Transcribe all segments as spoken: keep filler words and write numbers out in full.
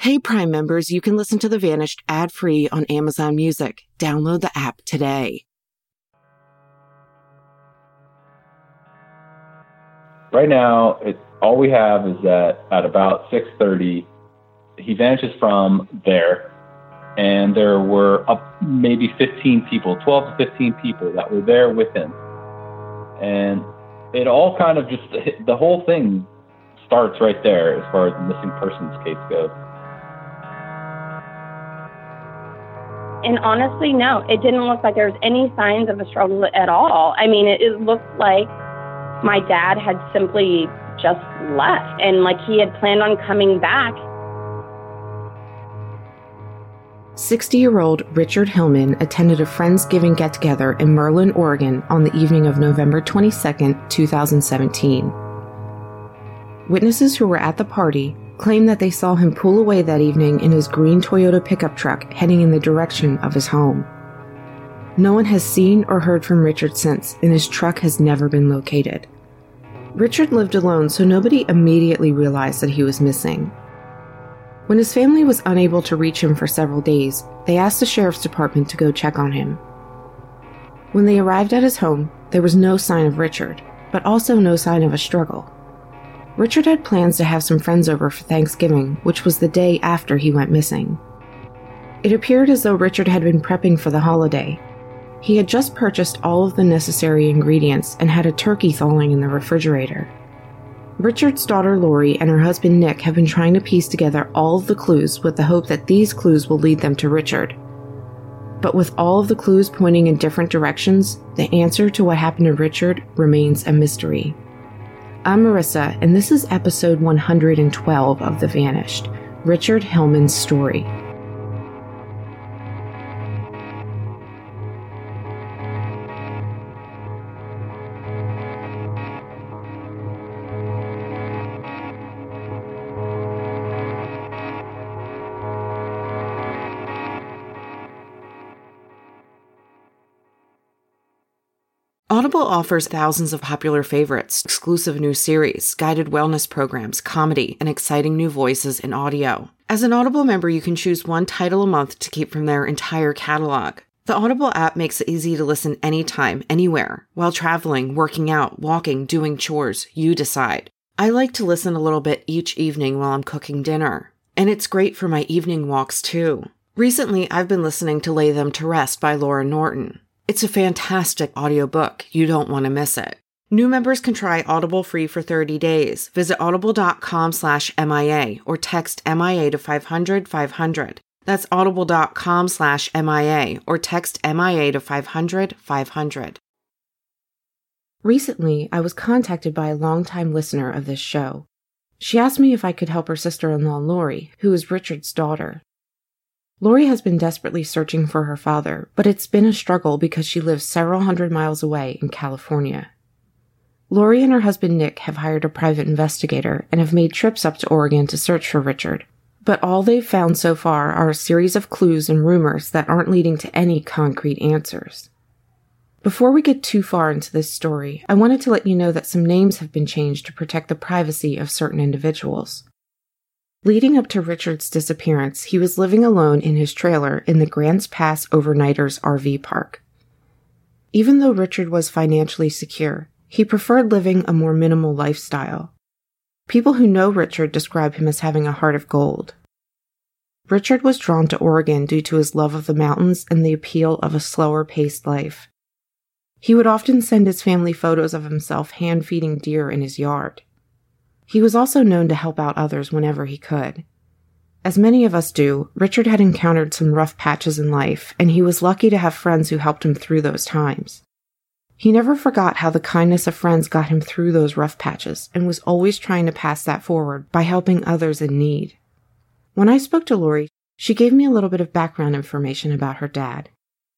Hey, Prime members, you can listen to The Vanished ad-free on Amazon Music. Download the app today. Right now, it, all we have is that at about six thirty, he vanishes from there, and there were up maybe fifteen people, twelve to fifteen people that were there with him. And it all kind of just, the whole thing starts right there as far as the missing persons case goes. And honestly, no, it didn't look like there was any signs of a struggle at all. I mean, it, it looked like my dad had simply just left and like he had planned on coming back. sixty-year-old Richard Hillman attended a Friendsgiving get-together in Merlin, Oregon on the evening of November twenty-second, two thousand seventeen. Witnesses who were at the party claim that they saw him pull away that evening in his green Toyota pickup truck heading in the direction of his home. No one has seen or heard from Richard since, and his truck has never been located. Richard lived alone, so nobody immediately realized that he was missing. When his family was unable to reach him for several days, they asked the sheriff's department to go check on him. When they arrived at his home, there was no sign of Richard, but also no sign of a struggle. Richard had plans to have some friends over for Thanksgiving, which was the day after he went missing. It appeared as though Richard had been prepping for the holiday. He had just purchased all of the necessary ingredients and had a turkey thawing in the refrigerator. Richard's daughter Lori and her husband Nick have been trying to piece together all of the clues with the hope that these clues will lead them to Richard. But with all of the clues pointing in different directions, the answer to what happened to Richard remains a mystery. I'm Marissa, and this is episode one hundred twelve of The Vanished, Richard Hillman's story. Audible offers thousands of popular favorites, exclusive new series, guided wellness programs, comedy, and exciting new voices in audio. As an Audible member, you can choose one title a month to keep from their entire catalog. The Audible app makes it easy to listen anytime, anywhere. While traveling, working out, walking, doing chores, you decide. I like to listen a little bit each evening while I'm cooking dinner. And it's great for my evening walks, too. Recently, I've been listening to Lay Them to Rest by Laura Norton. It's a fantastic audiobook. You don't want to miss it. New members can try Audible free for thirty days. Visit audible.com slash MIA or text M I A to five hundred five hundred. That's audible.com slash MIA or text M I A to five hundred five hundred. Recently, I was contacted by a longtime listener of this show. She asked me if I could help her sister-in-law Lori, who is Richard's daughter. Lori has been desperately searching for her father, but it's been a struggle because she lives several hundred miles away in California. Lori and her husband Nick have hired a private investigator and have made trips up to Oregon to search for Richard. But all they've found so far are a series of clues and rumors that aren't leading to any concrete answers. Before we get too far into this story, I wanted to let you know that some names have been changed to protect the privacy of certain individuals. Leading up to Richard's disappearance, he was living alone in his trailer in the Grants Pass Overnighters R V park. Even though Richard was financially secure, he preferred living a more minimal lifestyle. People who know Richard describe him as having a heart of gold. Richard was drawn to Oregon due to his love of the mountains and the appeal of a slower-paced life. He would often send his family photos of himself hand-feeding deer in his yard. He was also known to help out others whenever he could. As many of us do, Richard had encountered some rough patches in life, and he was lucky to have friends who helped him through those times. He never forgot how the kindness of friends got him through those rough patches, and was always trying to pass that forward by helping others in need. When I spoke to Lori, she gave me a little bit of background information about her dad.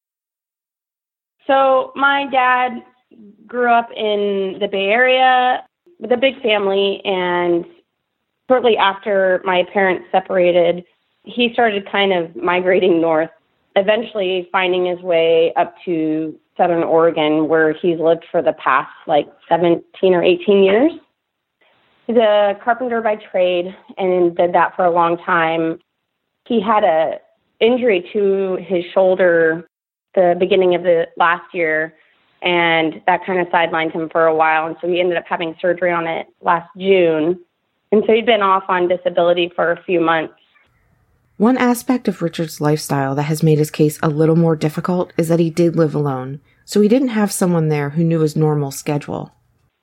So my dad grew up in the Bay Area with a big family, and shortly after my parents separated, he started kind of migrating north, eventually finding his way up to Southern Oregon, where he's lived for the past like seventeen or eighteen years. He's a carpenter by trade and did that for a long time. he had a injury to his shoulder the beginning of the last year, and that kind of sidelined him for a while. And so he ended up having surgery on it last June. And so he'd been off on disability for a few months. One aspect of Richard's lifestyle that has made his case a little more difficult is that he did live alone, so he didn't have someone there who knew his normal schedule.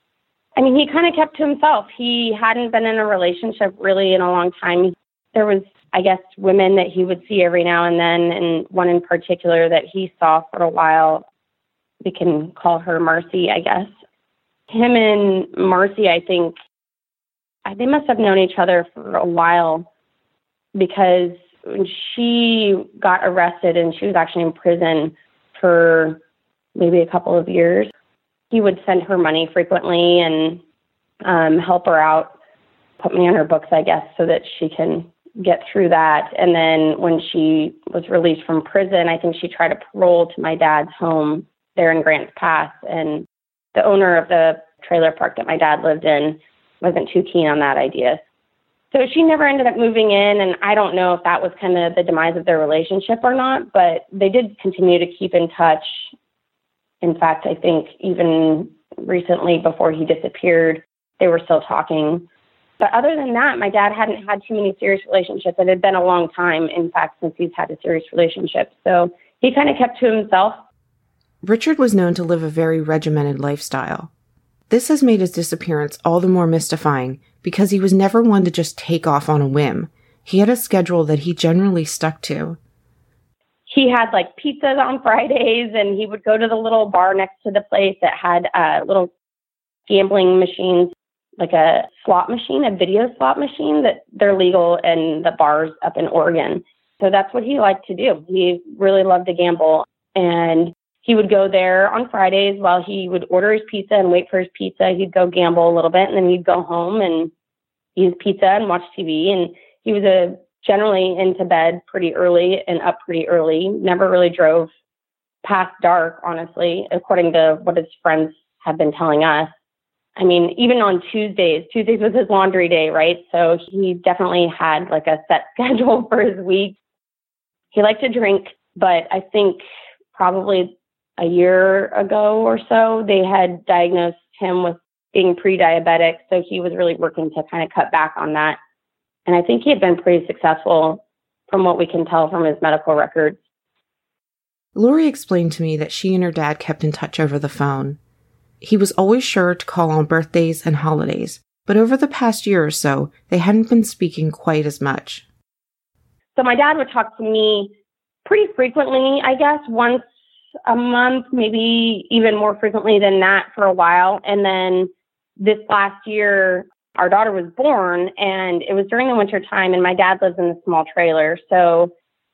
I mean, he kind of kept to himself. He hadn't been in a relationship really in a long time. There was, I guess, women that he would see every now and then, and one in particular that he saw for a while. We can call her Marcy, I guess. Him and Marcy, I think, they must have known each other for a while, because when she got arrested and she was actually in prison for maybe a couple of years, he would send her money frequently and um, help her out, put money on her books, I guess, so that she can get through that. And then when she was released from prison, I think she tried to parole to my dad's home there in Grants Pass. And the owner of the trailer park that my dad lived in wasn't too keen on that idea. So she never ended up moving in, and I don't know if that was kind of the demise of their relationship or not, but they did continue to keep in touch. In fact, I think even recently before he disappeared, they were still talking. But other than that, my dad hadn't had too many serious relationships. It had been a long time, in fact, since he's had a serious relationship. So he kind of kept to himself. Richard was known to live a very regimented lifestyle. This has made his disappearance all the more mystifying because he was never one to just take off on a whim. He had a schedule that he generally stuck to. He had like pizzas on Fridays, and he would go to the little bar next to the place that had uh, little gambling machines, like a slot machine, a video slot machine that they're legal in the bars up in Oregon. So that's what he liked to do. He really loved to gamble, and he would go there on Fridays while he would order his pizza and wait for his pizza. He'd go gamble a little bit, and then he'd go home and eat his pizza and watch T V. And he was a generally into bed pretty early and up pretty early. Never really drove past dark, honestly, according to what his friends have been telling us. I mean, even on Tuesdays, Tuesdays was his laundry day, right? So he definitely had like a set schedule for his week. He liked to drink, but I think probably a year ago or so, they had diagnosed him with being pre-diabetic. So he was really working to kind of cut back on that. And I think he had been pretty successful from what we can tell from his medical records. Lori explained to me that she and her dad kept in touch over the phone. He was always sure to call on birthdays and holidays, but over the past year or so, they hadn't been speaking quite as much. So my dad would talk to me pretty frequently, I guess, once a month, maybe even more frequently than that for a while. And then this last year, our daughter was born, and it was during the winter time, and my dad lives in a small trailer. So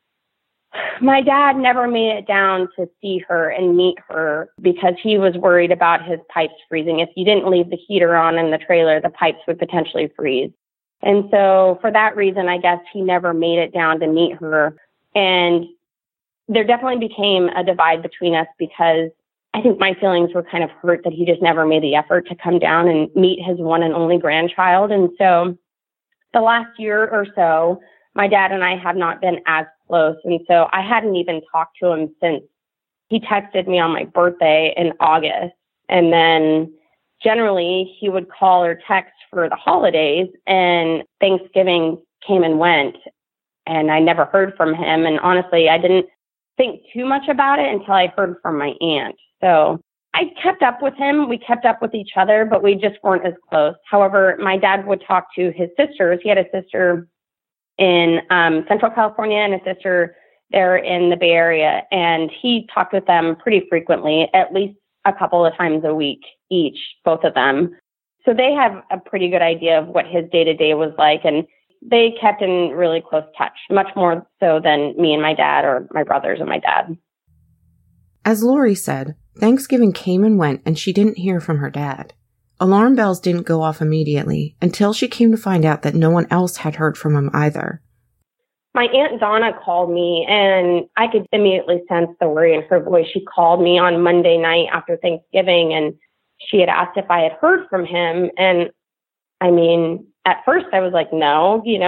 my dad never made it down to see her and meet her because he was worried about his pipes freezing. If you didn't leave the heater on in the trailer, the pipes would potentially freeze. And so for that reason, I guess he never made it down to meet her. And there definitely became a divide between us because I think my feelings were kind of hurt that he just never made the effort to come down and meet his one and only grandchild. And so the last year or so, my dad and I have not been as close. And so I hadn't even talked to him since he texted me on my birthday in August. And then generally he would call or text for the holidays, and Thanksgiving came and went, and I never heard from him. And honestly, I didn't think too much about it until I heard from my aunt. So I kept up with him. We kept up with each other, but we just weren't as close. However, my dad would talk to his sisters. He had a sister in um, Central California and a sister there in the Bay Area. And he talked with them pretty frequently, at least a couple of times a week each, both of them. So they have a pretty good idea of what his day-to-day was like. And they kept in really close touch, much more so than me and my dad or my brothers and my dad. As Lori said, Thanksgiving came and went, and she didn't hear from her dad. Alarm bells didn't go off immediately until she came to find out that no one else had heard from him either. My Aunt Donna called me, and I could immediately sense the worry in her voice. She called me on Monday night after Thanksgiving, and she had asked if I had heard from him. And I mean, at first I was like, no, you know, because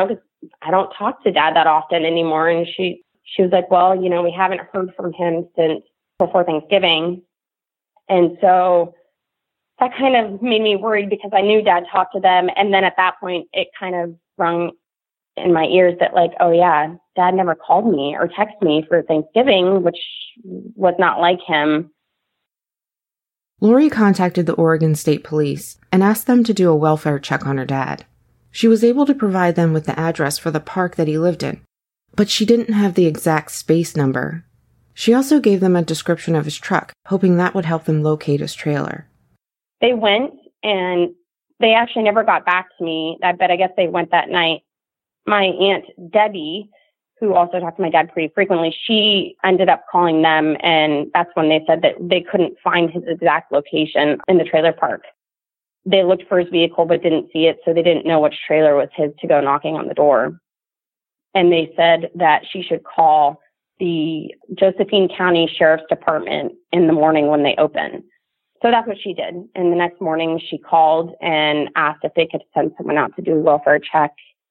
I don't talk to Dad that often anymore. And she, she was like, well, you know, we haven't heard from him since before Thanksgiving. And so that kind of made me worried because I knew Dad talked to them. And then at that point, it kind of rung in my ears that like, oh yeah, Dad never called me or texted me for Thanksgiving, which was not like him. Lori contacted the Oregon State Police and asked them to do a welfare check on her dad. She was able to provide them with the address for the park that he lived in, but she didn't have the exact space number. She also gave them a description of his truck, hoping that would help them locate his trailer. They went, and they actually never got back to me. I bet I guess they went that night. My Aunt Debbie, who also talked to my dad pretty frequently, she ended up calling them, and that's when they said that they couldn't find his exact location in the trailer park. They looked for his vehicle but didn't see it, so they didn't know which trailer was his to go knocking on the door. And they said that she should call the Josephine County Sheriff's Department in the morning when they open. So that's what she did. And the next morning she called and asked if they could send someone out to do a welfare check.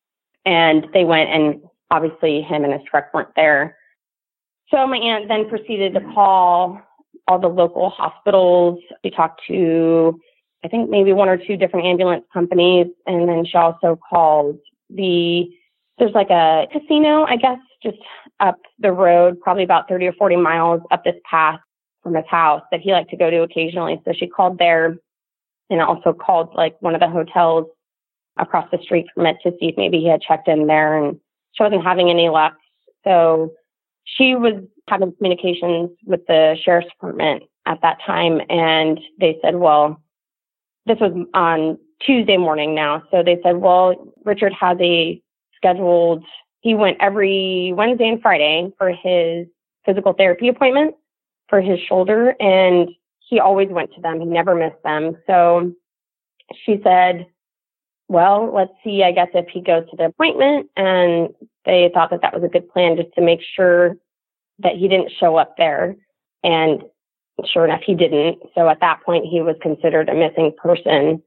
And they went, and obviously him and his truck weren't there. So my aunt then proceeded to call all the local hospitals. She talked to, I think, maybe one or two different ambulance companies. And then she also called the, there's like a casino, I guess, just up the road, probably about thirty or forty miles up this path from his house that he liked to go to occasionally. So she called there and also called like one of the hotels across the street from it to see if maybe he had checked in there, and she wasn't having any luck. So she was having communications with the sheriff's department at that time, and they said, well, this was on Tuesday morning now. So they said, well, Richard has a scheduled, he went every Wednesday and Friday for his physical therapy appointment for his shoulder, and he always went to them. He never missed them. So she said, well, let's see, I guess, if he goes to the appointment. And they thought that that was a good plan, just to make sure that he didn't show up there. And sure enough, he didn't. So at that point, he was considered a missing person.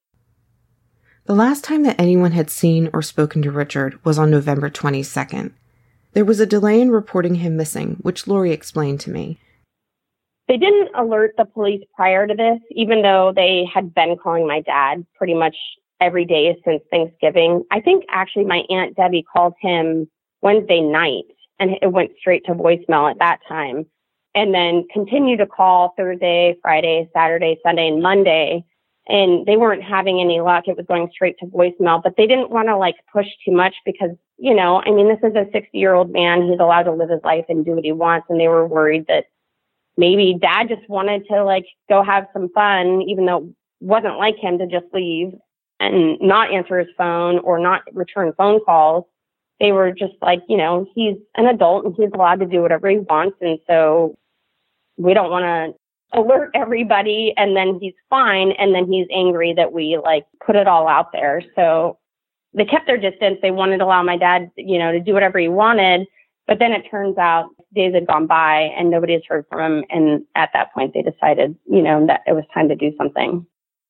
The last time that anyone had seen or spoken to Richard was on November twenty-second. There was a delay in reporting him missing, which Lori explained to me. They didn't alert the police prior to this, even though they had been calling my dad pretty much every day since Thanksgiving. I think actually my Aunt Debbie called him Wednesday night, and it went straight to voicemail at that time, and then continued to call Thursday, Friday, Saturday, Sunday, and Monday. And they weren't having any luck. It was going straight to voicemail, but they didn't want to like push too much because, you know, I mean, this is a sixty year old man. He's allowed to live his life and do what he wants. And they were worried that maybe Dad just wanted to like go have some fun, even though it wasn't like him to just leave and not answer his phone or not return phone calls. They were just like, you know, he's an adult and he's allowed to do whatever he wants. And so we don't want to alert everybody and then he's fine. And then he's angry that we like put it all out there. So they kept their distance. They wanted to allow my dad, you know, to do whatever he wanted. But then it turns out days had gone by and nobody has heard from him. And at that point, they decided, you know, that it was time to do something.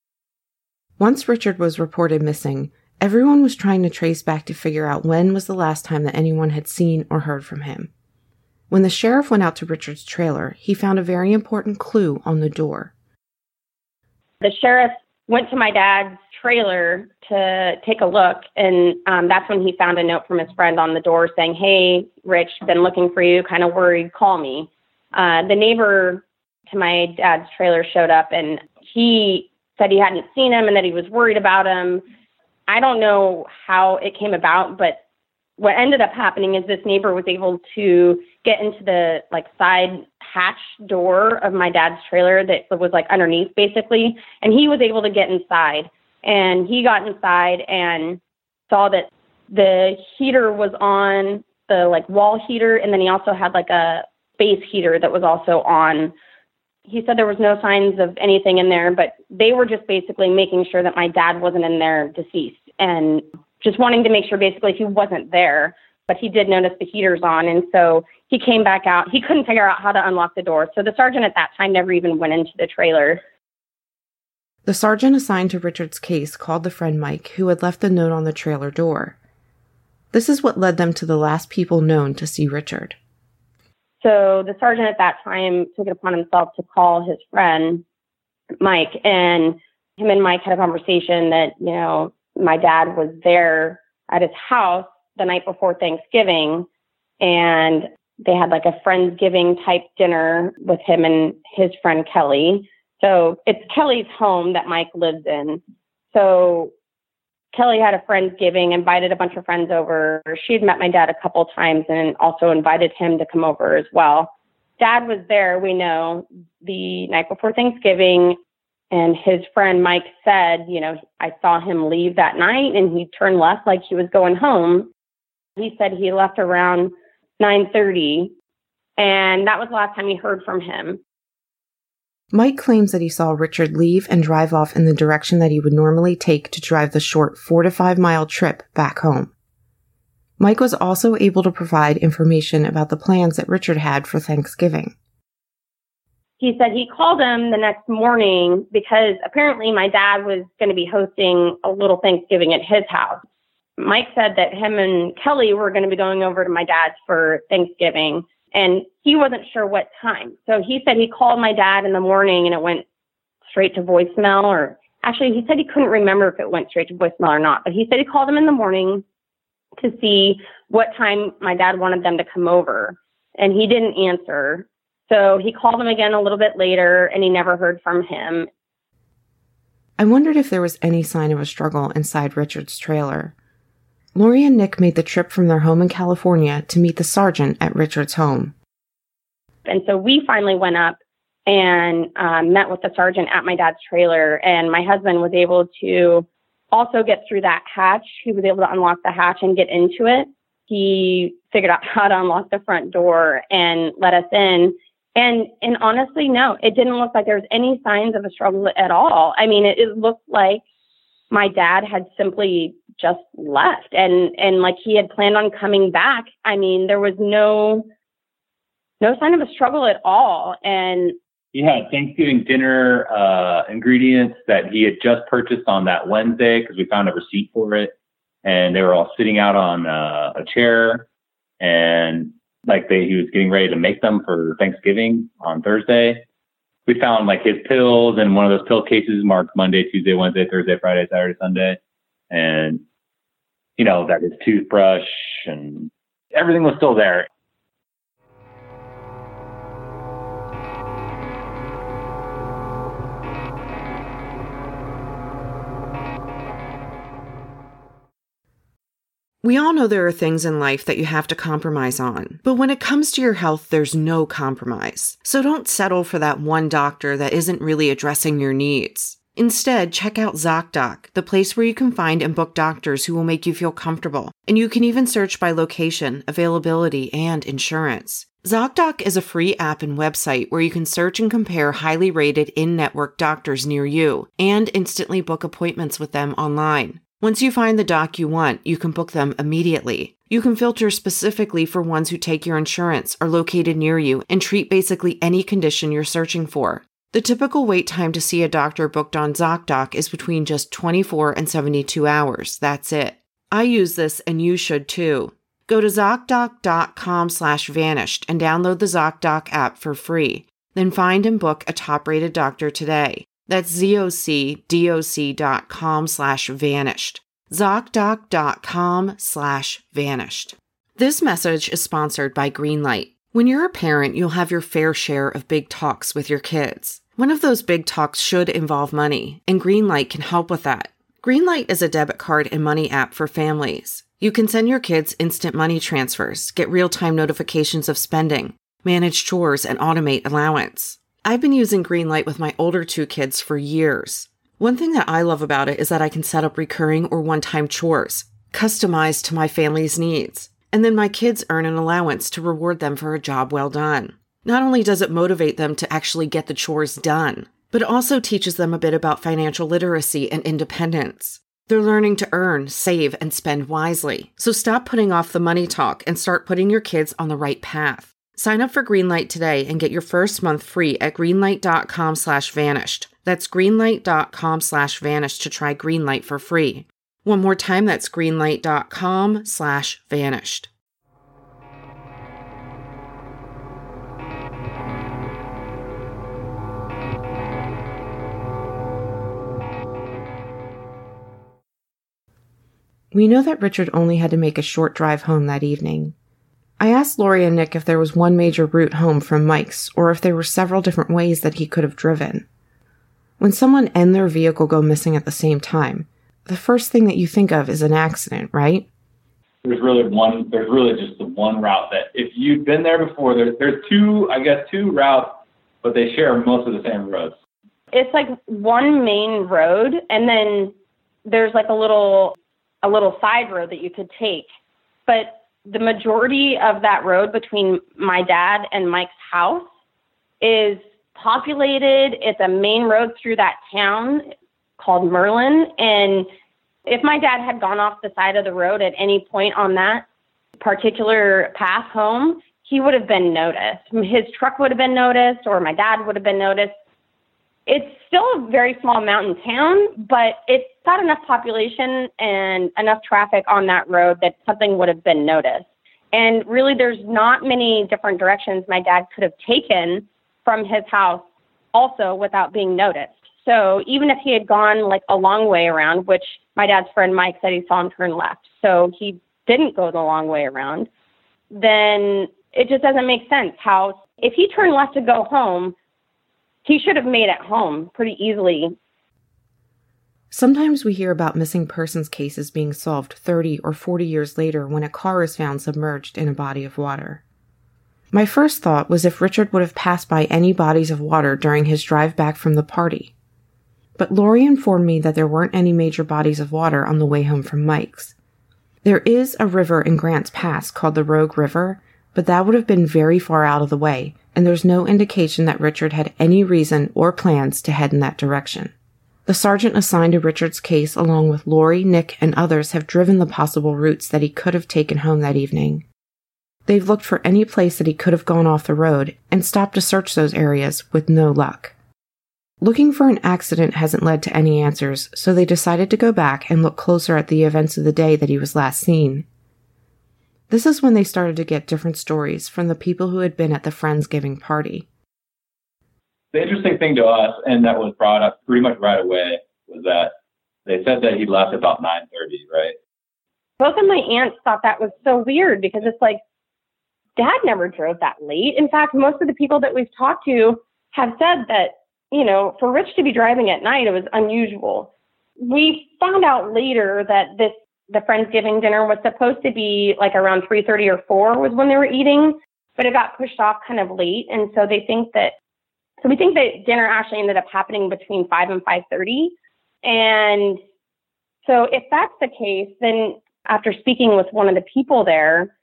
Once Richard was reported missing, everyone was trying to trace back to figure out when was the last time that anyone had seen or heard from him. When the sheriff went out to Richard's trailer, he found a very important clue on the door. The sheriff went to my dad's trailer to take a look, and um, that's when he found a note from his friend on the door saying, hey, Rich, been looking for you, kind of worried, call me. Uh, the neighbor to my dad's trailer showed up, and he said he hadn't seen him and that he was worried about him. I don't know how it came about, but what ended up happening is this neighbor was able to get into the like side hatch door of my dad's trailer that was like underneath basically. And he was able to get inside, and he got inside and saw that the heater was on, the like wall heater. And then he also had like a space heater that was also on. He said there was no signs of anything in there, but they were just basically making sure that my dad wasn't in there deceased and just wanting to make sure basically he wasn't there. But he did notice the heaters on. And so he came back out. He couldn't figure out how to unlock the door. So the sergeant at that time never even went into the trailer. The sergeant assigned to Richard's case called the friend Mike, who had left the note on the trailer door. This is what led them to the last people known to see Richard. So the sergeant at that time took it upon himself to call his friend, Mike, and him and Mike had a conversation that, you know, my dad was there at his house the night before Thanksgiving, and they had like a Friendsgiving type dinner with him and his friend Kelly. So it's Kelly's home that Mike lives in. So Kelly had a Friendsgiving, invited a bunch of friends over. She'd met my dad a couple times and also invited him to come over as well. Dad was there, we know, the night before Thanksgiving, and his friend Mike said, you know, I saw him leave that night and he turned left like he was going home. He said he left around nine thirty, and that was the last time he heard from him. Mike claims that he saw Richard leave and drive off in the direction that he would normally take to drive the short four to five mile trip back home. Mike was also able to provide information about the plans that Richard had for Thanksgiving. He said he called him the next morning because apparently my dad was going to be hosting a little Thanksgiving at his house. Mike said that him and Kelly were going to be going over to my dad's for Thanksgiving, and he wasn't sure what time. So he said he called my dad in the morning and it went straight to voicemail, or actually he said he couldn't remember if it went straight to voicemail or not, but he said he called him in the morning to see what time my dad wanted them to come over, and he didn't answer. So he called him again a little bit later and he never heard from him. I wondered if there was any sign of a struggle inside Richard's trailer. Lori and Nick made the trip from their home in California to meet the sergeant at Richard's home. And so we finally went up and uh, met with the sergeant at my dad's trailer, and my husband was able to also get through that hatch. He was able to unlock the hatch and get into it. He figured out how to unlock the front door and let us in. And and honestly, no, it didn't look like there was any signs of a struggle at all. I mean, it, it looked like my dad had simply just left and, and like he had planned on coming back. I mean, there was no no sign of a struggle at all. And he had Thanksgiving dinner uh, ingredients that he had just purchased on that Wednesday because we found a receipt for it. And they were all sitting out on uh, a chair, and like they, he was getting ready to make them for Thanksgiving on Thursday. We found like his pills in one of those pill cases marked Monday, Tuesday, Wednesday, Thursday, Friday, Saturday, Sunday. And, you know, that his toothbrush and everything was still there. We all know there are things in life that you have to compromise on, but when it comes to your health, there's no compromise. So don't settle for that one doctor that isn't really addressing your needs. Instead, check out ZocDoc, the place where you can find and book doctors who will make you feel comfortable. And you can even search by location, availability, and insurance. ZocDoc is a free app and website where you can search and compare highly rated in-network doctors near you and instantly book appointments with them online. Once you find the doc you want, you can book them immediately. You can filter specifically for ones who take your insurance, are located near you, and treat basically any condition you're searching for. The typical wait time to see a doctor booked on ZocDoc is between just twenty-four and seventy-two hours. That's it. I use this and you should too. Go to ZocDoc.com slash vanished and download the ZocDoc app for free. Then find and book a top-rated doctor today. That's ZocDoc dot com slash vanished. ZocDoc.com slash vanished. This message is sponsored by Greenlight. When you're a parent, you'll have your fair share of big talks with your kids. One of those big talks should involve money, and Greenlight can help with that. Greenlight is a debit card and money app for families. You can send your kids instant money transfers, get real-time notifications of spending, manage chores, and automate allowance. I've been using Greenlight with my older two kids for years. One thing that I love about it is that I can set up recurring or one-time chores, customized to my family's needs. And then my kids earn an allowance to reward them for a job well done. Not only does it motivate them to actually get the chores done, but it also teaches them a bit about financial literacy and independence. They're learning to earn, save, and spend wisely. So stop putting off the money talk and start putting your kids on the right path. Sign up for Greenlight today and get your first month free at greenlight.com slash vanished. That's greenlight.com slash vanished to try Greenlight for free. One more time, that's greenlight.com slash vanished. We know that Richard only had to make a short drive home that evening. I asked Lori and Nick if there was one major route home from Mike's, or if there were several different ways that he could have driven. When someone and their vehicle go missing at the same time, the first thing that you think of is an accident, right? There's really one, there's really just the one route that if you've been there before, there's, there's two, I guess, two routes, but they share most of the same roads. It's like one main road, and then there's like a little, a little side road that you could take. But the majority of that road between my dad and Mike's house is populated. It's a main road through that town called Merlin. And if my dad had gone off the side of the road at any point on that particular path home, he would have been noticed. His truck would have been noticed, or my dad would have been noticed. It's still a very small mountain town, but it's got enough population and enough traffic on that road that something would have been noticed. And really, there's not many different directions my dad could have taken from his house also without being noticed. So even if he had gone like a long way around, which my dad's friend Mike said he saw him turn left, so he didn't go the long way around, then it just doesn't make sense how if he turned left to go home, he should have made it home pretty easily. Sometimes we hear about missing persons cases being solved thirty or forty years later when a car is found submerged in a body of water. My first thought was if Richard would have passed by any bodies of water during his drive back from the party. But Lori informed me that there weren't any major bodies of water on the way home from Mike's. There is a river in Grants Pass called the Rogue River, but that would have been very far out of the way, and there's no indication that Richard had any reason or plans to head in that direction. The sergeant assigned to Richard's case, along with Lori, Nick, and others, have driven the possible routes that he could have taken home that evening. They've looked for any place that he could have gone off the road and stopped to search those areas with no luck. Looking for an accident hasn't led to any answers, so they decided to go back and look closer at the events of the day that he was last seen. This is when they started to get different stories from the people who had been at the Friendsgiving party. The interesting thing to us, and that was brought up pretty much right away, was that they said that he left about nine thirty, right? Both of my aunts thought that was so weird because it's like, Dad never drove that late. In fact, most of the people that we've talked to have said that, you know, for Rich to be driving at night, it was unusual. We found out later that this the Friendsgiving dinner was supposed to be like around three thirty or four was when they were eating, but it got pushed off kind of late. And so they think that, so we think that dinner actually ended up happening between five and five thirty. And so if that's the case, then after speaking with one of the people there,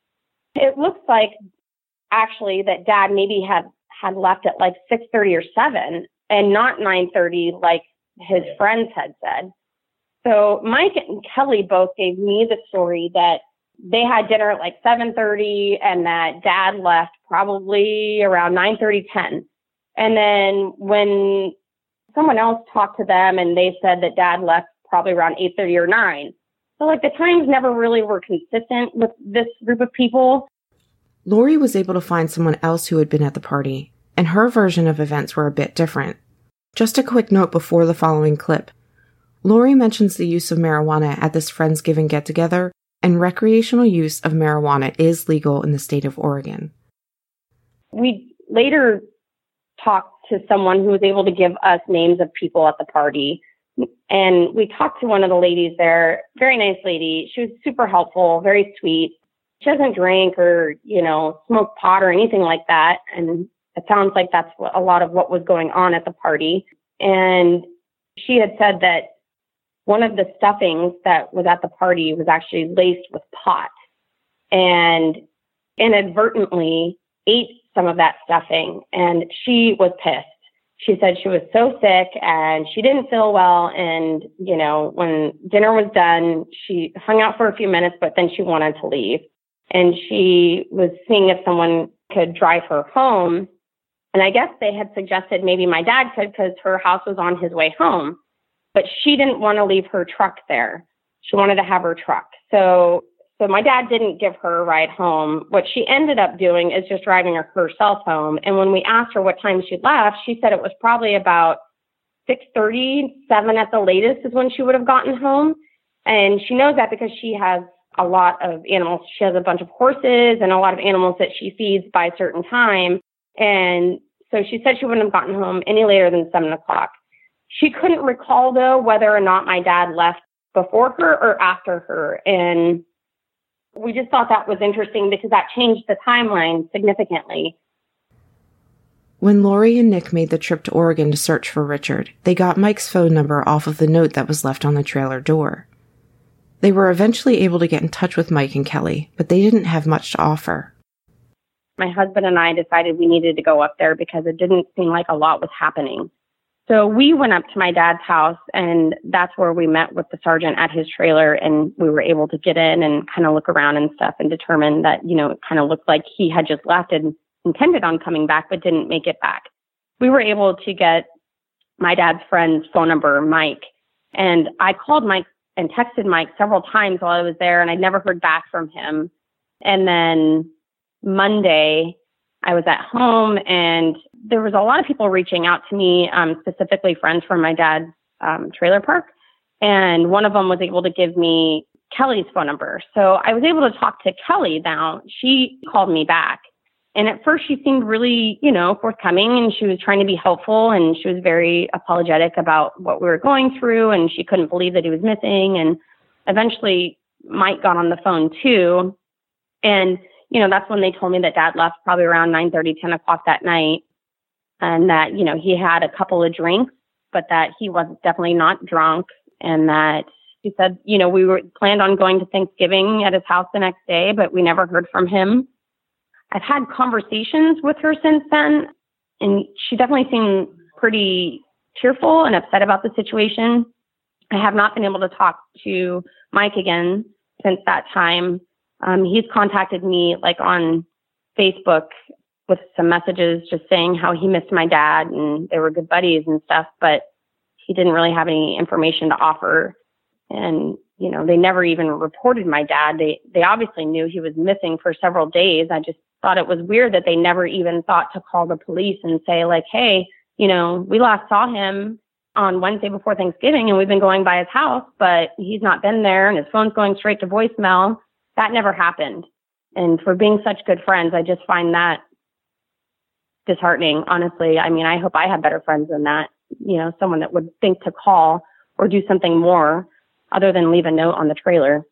it looks like actually that Dad maybe had, had left at like six thirty or seven and not nine thirty like his friends had said. So Mike and Kelly both gave me the story that they had dinner at like seven thirty and that Dad left probably around nine thirty, ten. And then when someone else talked to them and they said that Dad left probably around eight thirty or nine. So like the times never really were consistent with this group of people. Lori was able to find someone else who had been at the party, and her version of events were a bit different. Just a quick note before the following clip. Lori mentions the use of marijuana at this Friendsgiving get-together, and recreational use of marijuana is legal in the state of Oregon. We later talked to someone who was able to give us names of people at the party, and we talked to one of the ladies there, very nice lady. She was super helpful, very sweet. She doesn't drink or, you know, smoke pot or anything like that, and it sounds like that's what, a lot of what was going on at the party. And she had said that one of the stuffings that was at the party was actually laced with pot and inadvertently ate some of that stuffing. And she was pissed. She said she was so sick and she didn't feel well. And, you know, when dinner was done, she hung out for a few minutes, but then she wanted to leave. And she was seeing if someone could drive her home. And I guess they had suggested maybe my dad could because her house was on his way home. But she didn't want to leave her truck there. she wanted to have her truck. So so my dad didn't give her a ride home. What she ended up doing is just driving her herself home. And when we asked her what time she left, she said it was probably about six thirty, seven at the latest is when she would have gotten home. And she knows that because she has a lot of animals. She has a bunch of horses and a lot of animals that she feeds by a certain time. And so she said she wouldn't have gotten home any later than seven o'clock. She couldn't recall, though, whether or not my dad left before her or after her. And we just thought that was interesting because that changed the timeline significantly. When Lori and Nick made the trip to Oregon to search for Richard, they got Mike's phone number off of the note that was left on the trailer door. They were eventually able to get in touch with Mike and Kelly, but they didn't have much to offer. My husband and I decided we needed to go up there because it didn't seem like a lot was happening. So we went up to my dad's house, and that's where we met with the sergeant at his trailer, and we were able to get in and kind of look around and stuff and determine that, you know, it kind of looked like he had just left and intended on coming back but didn't make it back. We were able to get my dad's friend's phone number, Mike, and I called Mike and texted Mike several times while I was there, and I never heard back from him. And then Monday, I was at home, and there was a lot of people reaching out to me, um, specifically friends from my dad's um, trailer park. And one of them was able to give me Kelly's phone number. So I was able to talk to Kelly now. She called me back. And at first she seemed really, you know, forthcoming, and she was trying to be helpful, and she was very apologetic about what we were going through, and she couldn't believe that he was missing. And eventually Mike got on the phone too. And, you know, that's when they told me that dad left probably around nine thirty, ten o'clock that night. And that, you know, he had a couple of drinks, but that he was definitely not drunk. And that he said, you know, we were planned on going to Thanksgiving at his house the next day, but we never heard from him. I've had conversations with her since then, and she definitely seemed pretty tearful and upset about the situation. I have not been able to talk to Mike again since that time. Um, he's contacted me like on Facebook with some messages just saying how he missed my dad and they were good buddies and stuff, but he didn't really have any information to offer. And, you know, they never even reported my dad. They, they obviously knew he was missing for several days. I just thought it was weird that they never even thought to call the police and say like, hey, you know, we last saw him on Wednesday before Thanksgiving and we've been going by his house, but he's not been there and his phone's going straight to voicemail. That never happened. And for being such good friends, I just find that disheartening, honestly. I mean, I hope I had better friends than that, you know, someone that would think to call or do something more other than leave a note on the trailer.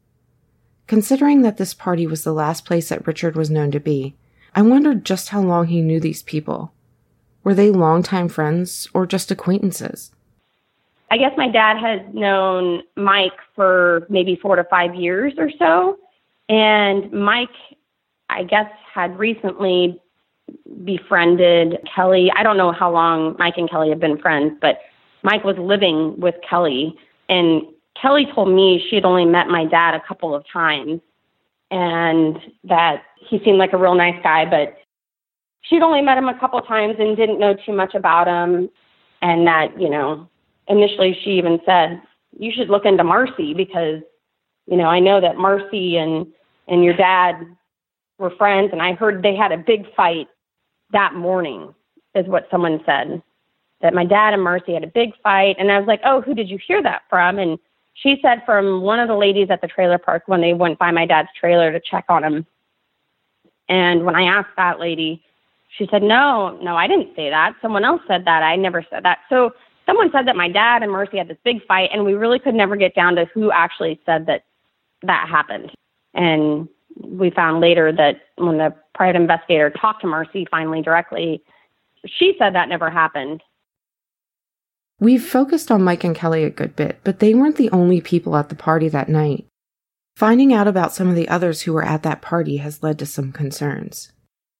Considering that this party was the last place that Richard was known to be, I wondered just how long he knew these people. Were they longtime friends or just acquaintances? I guess my dad has known Mike for maybe four to five years or so. And Mike, I guess, had recently befriended Kelly. I don't know how long Mike and Kelly have been friends, but Mike was living with Kelly. And Kelly told me she had only met my dad a couple of times and that he seemed like a real nice guy, but she'd only met him a couple of times and didn't know too much about him. And that, you know, initially she even said, you should look into Marcy because, you know, I know that Marcy and, and your dad were friends. And I heard they had a big fight that morning is what someone said, that my dad and Marcy had a big fight. And I was like, oh, who did you hear that from? And she said from one of the ladies at the trailer park when they went by my dad's trailer to check on him. And when I asked that lady, she said, no, no, I didn't say that. Someone else said that. I never said that. So someone said that my dad and Marcy had this big fight, and we really could never get down to who actually said that that happened. And we found later that when the private investigator talked to Marcy finally directly, she said that never happened. We've focused on Mike and Kelly a good bit, but they weren't the only people at the party that night. Finding out about some of the others who were at that party has led to some concerns.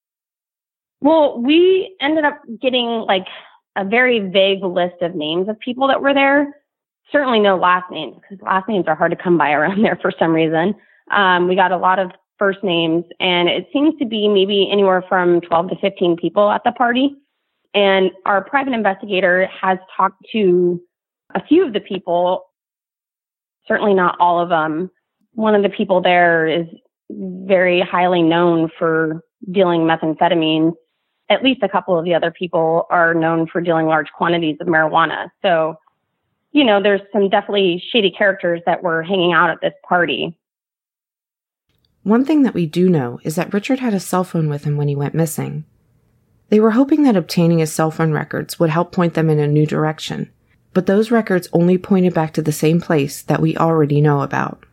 Well, we ended up getting like a very vague list of names of people that were there. Certainly no last names, because last names are hard to come by around there for some reason. Um, we got a lot of first names, and it seems to be maybe anywhere from twelve to fifteen people at the party. And our private investigator has talked to a few of the people. certainly not all of them. One of the people there is very highly known for dealing methamphetamine. At least a couple of the other people are known for dealing large quantities of marijuana. So, you know, there's some definitely shady characters that were hanging out at this party. One thing that we do know is that Richard had a cell phone with him when he went missing. They were hoping that obtaining his cell phone records would help point them in a new direction, but those records only pointed back to the same place that we already know about.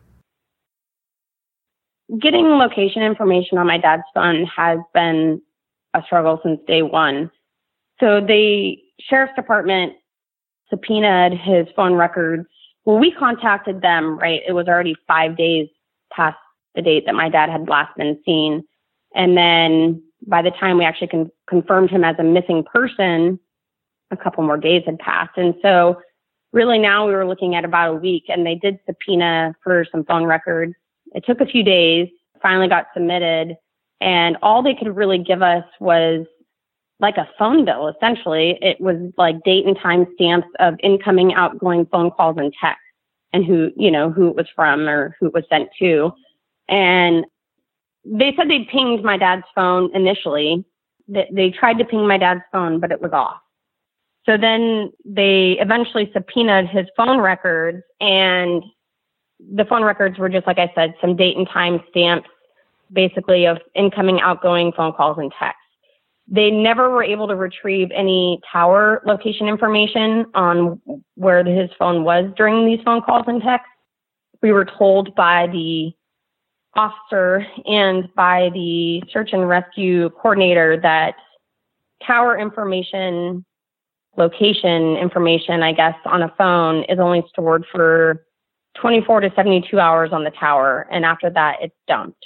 Getting location information on my dad's phone has been a struggle since day one. So the sheriff's department subpoenaed his phone records. Well, we contacted them, right? It was already five days past the date that my dad had last been seen. And then by the time we actually con- confirmed him as a missing person, a couple more days had passed. And so really now we were looking at about a week, and they did subpoena for some phone records. It took a few days, finally got submitted, and all they could really give us was like a phone bill, essentially. It was like date and time stamps of incoming, outgoing phone calls and texts, and who, you know, who it was from or who it was sent to. And they said they pinged my dad's phone initially. They, they tried to ping my dad's phone, but it was off. So then they eventually subpoenaed his phone records, and the phone records were just, like I said, some date and time stamps, basically of incoming, outgoing phone calls and texts. They never were able to retrieve any tower location information on where his phone was during these phone calls and texts. We were told by the officer and by the search and rescue coordinator that tower information, location information, I guess, on a phone is only stored for twenty-four to seventy-two hours on the tower. And after that, it's dumped.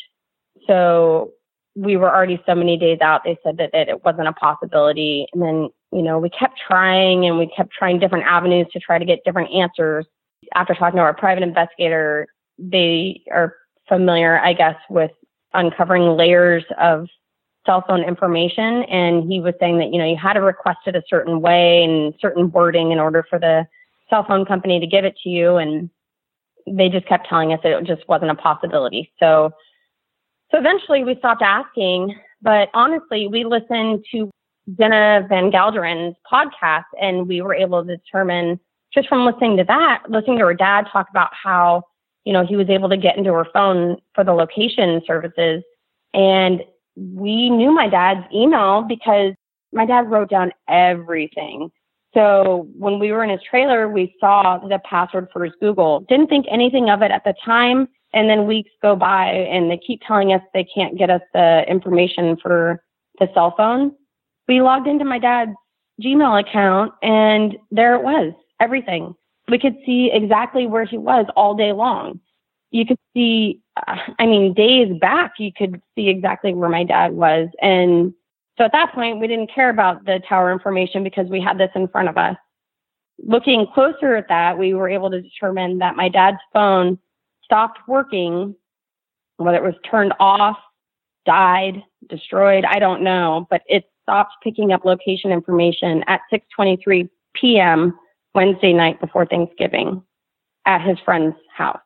So we were already so many days out. They said that, that it wasn't a possibility. And then, you know, we kept trying and we kept trying different avenues to try to get different answers. After talking to our private investigator, they are familiar, I guess, with uncovering layers of cell phone information. And he was saying that, you know, you had to request it a certain way and certain wording in order for the cell phone company to give it to you. And they just kept telling us that it just wasn't a possibility. So, so eventually we stopped asking, but honestly, we listened to Jenna Van Galderen's podcast, and we were able to determine just from listening to that, listening to her dad talk about how, you know, he was able to get into her phone for the location services. And we knew my dad's email because my dad wrote down everything. So when we were in his trailer, we saw the password for his Google. Didn't think anything of it at the time. And then weeks go by and they keep telling us they can't get us the information for the cell phone. We logged into my dad's Gmail account and there it was, everything. We could see exactly where he was all day long. You could see, uh, I mean, days back, you could see exactly where my dad was. And so at that point, we didn't care about the tower information because we had this in front of us. Looking closer at that, we were able to determine that my dad's phone stopped working, whether it was turned off, died, destroyed, I don't know, but it stopped picking up location information at six twenty-three p.m. Wednesday night before Thanksgiving at his friend's house.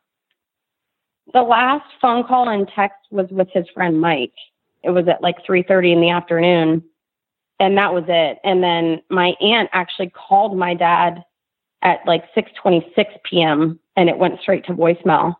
The last phone call and text was with his friend Mike. It was at like three thirty in the afternoon, and that was it. And then my aunt actually called my dad at like six twenty-six p.m. and it went straight to voicemail.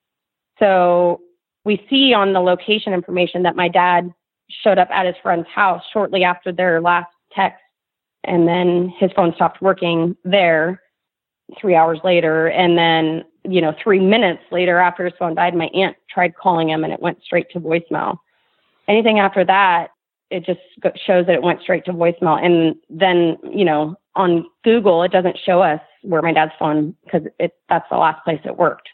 So we see on the location information that my dad showed up at his friend's house shortly after their last text, and then his phone stopped working there three hours later. And then, you know, three minutes later after his phone died, my aunt tried calling him and it went straight to voicemail. Anything after that, it just shows that it went straight to voicemail. And then, you know, on Google, it doesn't show us where my dad's phone, because it that's the last place it worked.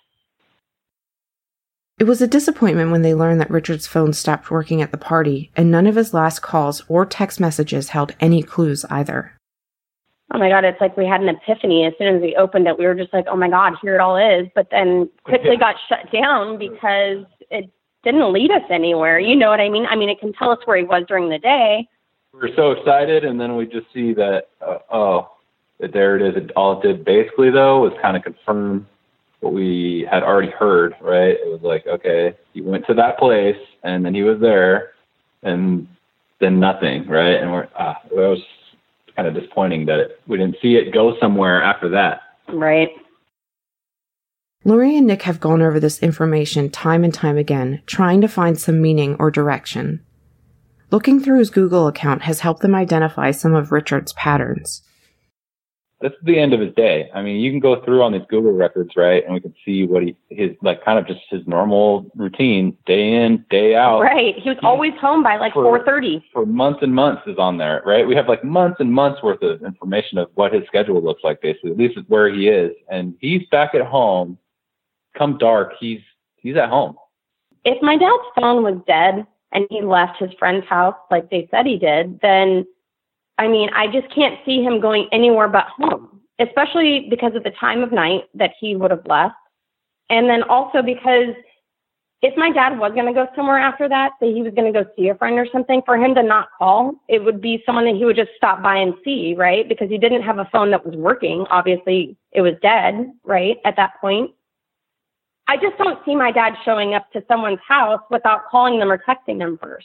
It was a disappointment when they learned that Richard's phone stopped working at the party, and none of his last calls or text messages held any clues either. Oh my God, it's like we had an epiphany. As soon as we opened it, we were just like, oh my God, here it all is. But then quickly got shut down because it didn't lead us anywhere. You know what I mean? I mean, it can tell us where he was during the day. We were so excited, and then we just see that, uh, oh, that there it is. It, all it did basically, though, was kind of confirm what we had already heard, right? It was like, okay, he went to that place and then he was there and then nothing, right? And we're, ah, it was kind of disappointing that it, we didn't see it go somewhere after that. Right. Lori and Nick have gone over this information time and time again, trying to find some meaning or direction. Looking through his Google account has helped them identify some of Richard's patterns. This is the end of his day. I mean, you can go through on these Google records, right? And we can see what he, his, like, kind of just his normal routine, day in, day out. Right. He was always home by like four thirty. For months and months is on there, right? We have like months and months worth of information of what his schedule looks like, basically. At least where he is. And he's back at home. Come dark, he's he's at home. If my dad's phone was dead and he left his friend's house like they said he did, then, I mean, I just can't see him going anywhere but home, especially because of the time of night that he would have left. And then also because if my dad was going to go somewhere after that, say he was going to go see a friend or something, for him to not call, it would be someone that he would just stop by and see, right? Because he didn't have a phone that was working. Obviously, it was dead, right, at that point. I just don't see my dad showing up to someone's house without calling them or texting them first.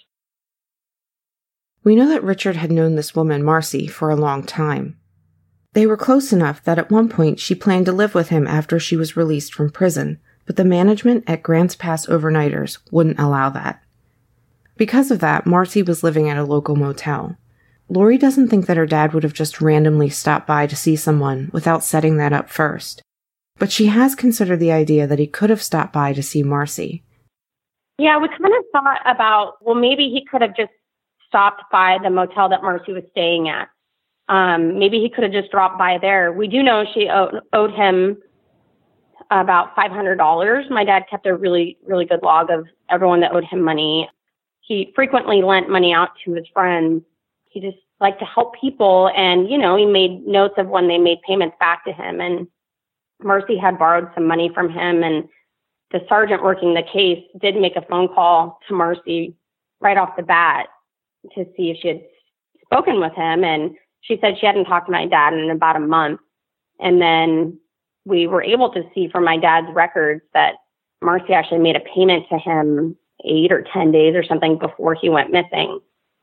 We know that Richard had known this woman, Marcy, for a long time. They were close enough that at one point she planned to live with him after she was released from prison, but the management at Grants Pass Overnighters wouldn't allow that. Because of that, Marcy was living at a local motel. Lori doesn't think that her dad would have just randomly stopped by to see someone without setting that up first. But she has considered the idea that he could have stopped by to see Marcy. Yeah, we kind of thought about, well, maybe he could have just stopped by the motel that Marcy was staying at. Um, maybe he could have just dropped by there. We do know she owed, owed him about five hundred dollars. My dad kept a really, really good log of everyone that owed him money. He frequently lent money out to his friends. He just liked to help people. And, you know, he made notes of when they made payments back to him. And Marcy had borrowed some money from him, and the sergeant working the case did make a phone call to Marcy right off the bat to see if she had spoken with him. And she said she hadn't talked to my dad in about a month. And then we were able to see from my dad's records that Marcy actually made a payment to him eight or ten days or something before he went missing.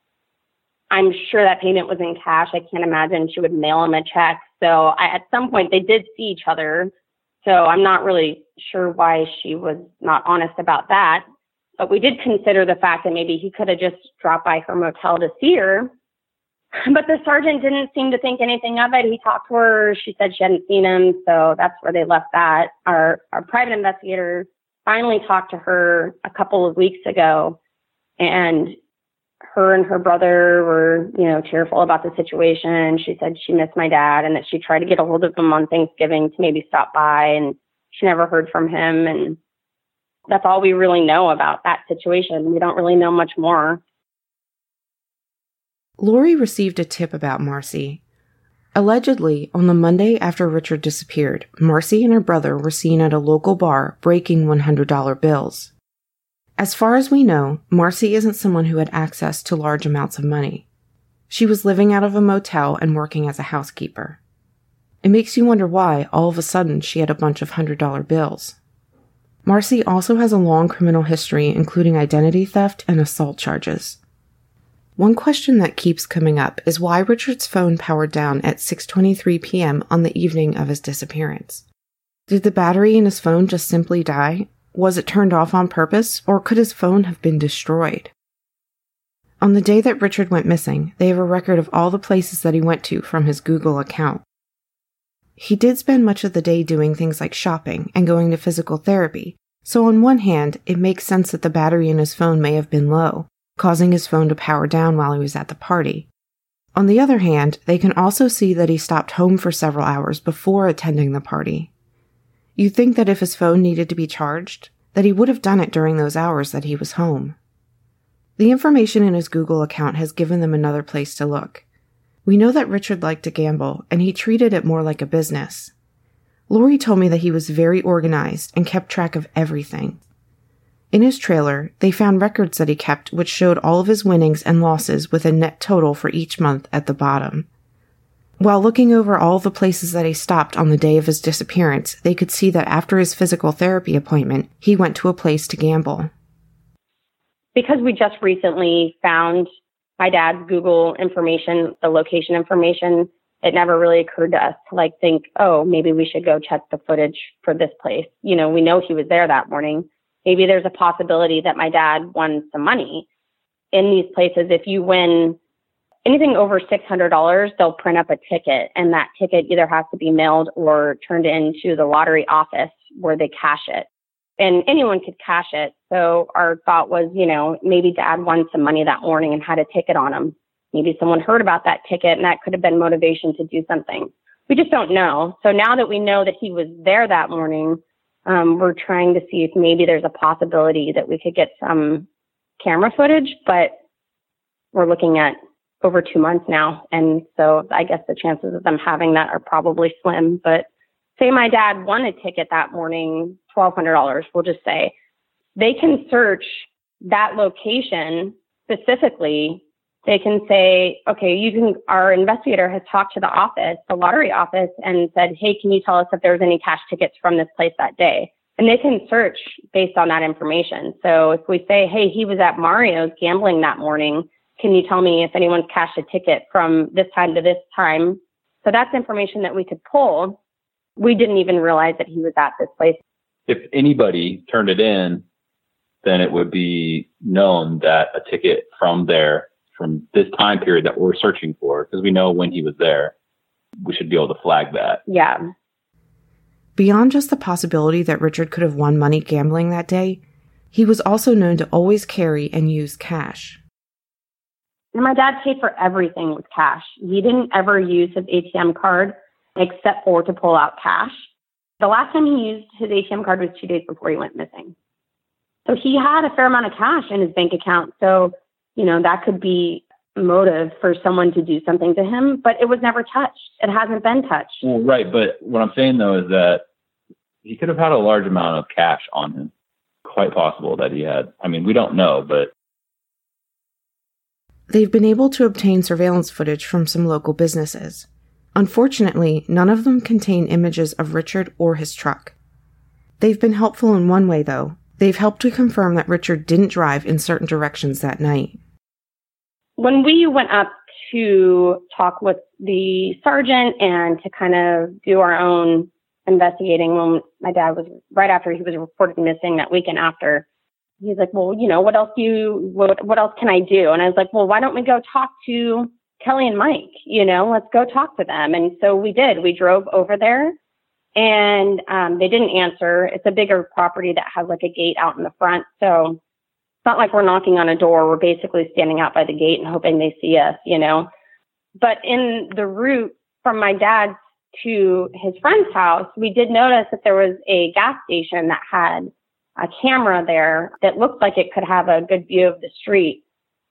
I'm sure that payment was in cash. I can't imagine she would mail him a check. So I, at some point they did see each other. So I'm not really sure why she was not honest about that. But we did consider the fact that maybe he could have just dropped by her motel to see her. But the sergeant didn't seem to think anything of it. He talked to her. She said she hadn't seen him. So that's where they left that. Our, our private investigator finally talked to her a couple of weeks ago, and her and her brother were, you know, tearful about the situation. She said she missed my dad and that she tried to get a hold of him on Thanksgiving to maybe stop by, and she never heard from him. And that's all we really know about that situation. We don't really know much more. Lori received a tip about Marcy. Allegedly, on the Monday after Richard disappeared, Marcy and her brother were seen at a local bar breaking one hundred dollar bills. As far as we know, Marcy isn't someone who had access to large amounts of money. She was living out of a motel and working as a housekeeper. It makes you wonder why, all of a sudden, she had a bunch of one hundred dollar bills. Marcy also has a long criminal history, including identity theft and assault charges. One question that keeps coming up is why Richard's phone powered down at six twenty-three p.m. on the evening of his disappearance. Did the battery in his phone just simply die? Was it turned off on purpose, or could his phone have been destroyed? On the day that Richard went missing, they have a record of all the places that he went to from his Google account. He did spend much of the day doing things like shopping and going to physical therapy, so on one hand, it makes sense that the battery in his phone may have been low, causing his phone to power down while he was at the party. On the other hand, they can also see that he stopped home for several hours before attending the party. You'd think that if his phone needed to be charged, that he would have done it during those hours that he was home. The information in his Google account has given them another place to look. We know that Richard liked to gamble, and he treated it more like a business. Lori told me that he was very organized and kept track of everything. In his trailer, they found records that he kept which showed all of his winnings and losses with a net total for each month at the bottom. While looking over all the places that he stopped on the day of his disappearance, they could see that after his physical therapy appointment, he went to a place to gamble. Because we just recently found my dad's Google information, the location information, it never really occurred to us to like think, oh, maybe we should go check the footage for this place. You know, we know he was there that morning. Maybe there's a possibility that my dad won some money in these places. If you win anything over six hundred dollars, they'll print up a ticket, and that ticket either has to be mailed or turned into the lottery office where they cash it. And anyone could cash it. So our thought was, you know, maybe dad won some money that morning and had a ticket on him. Maybe someone heard about that ticket and that could have been motivation to do something. We just don't know. So now that we know that he was there that morning, um, we're trying to see if maybe there's a possibility that we could get some camera footage, but we're looking at over two months now. And so I guess the chances of them having that are probably slim. But say my dad won a ticket that morning, twelve hundred dollars, we'll just say, they can search that location specifically. They can say, okay, you can, our investigator has talked to the office, the lottery office, and said, hey, can you tell us if there's any cash tickets from this place that day? And they can search based on that information. So if we say, hey, he was at Mario's gambling that morning, can you tell me if anyone's cashed a ticket from this time to this time? So that's information that we could pull. We didn't even realize that he was at this place. If anybody turned it in, then it would be known that a ticket from there, from this time period that we're searching for, because we know when he was there, we should be able to flag that. Yeah. Beyond just the possibility that Richard could have won money gambling that day, he was also known to always carry and use cash. And my dad paid for everything with cash. He didn't ever use his A T M card except for to pull out cash. The last time he used his A T M card was two days before he went missing. So he had a fair amount of cash in his bank account. So, you know, that could be motive for someone to do something to him, but it was never touched. It hasn't been touched. Well, right. But what I'm saying, though, is that he could have had a large amount of cash on him. Quite possible that he had. I mean, we don't know, but they've been able to obtain surveillance footage from some local businesses. Unfortunately, none of them contain images of Richard or his truck. They've been helpful in one way, though. They've helped to confirm that Richard didn't drive in certain directions that night. When we went up to talk with the sergeant and to kind of do our own investigating, when my dad was, right after he was reported missing that weekend after, he's like, well, you know, what else do you, what, what else can I do? And I was like, well, why don't we go talk to Kelly and Mike? You know, let's go talk to them. And so we did. We drove over there and um, they didn't answer. It's a bigger property that has like a gate out in the front. So it's not like we're knocking on a door. We're basically standing out by the gate and hoping they see us, you know. But in the route from my dad's to his friend's house, we did notice that there was a gas station that had a camera there that looked like it could have a good view of the street.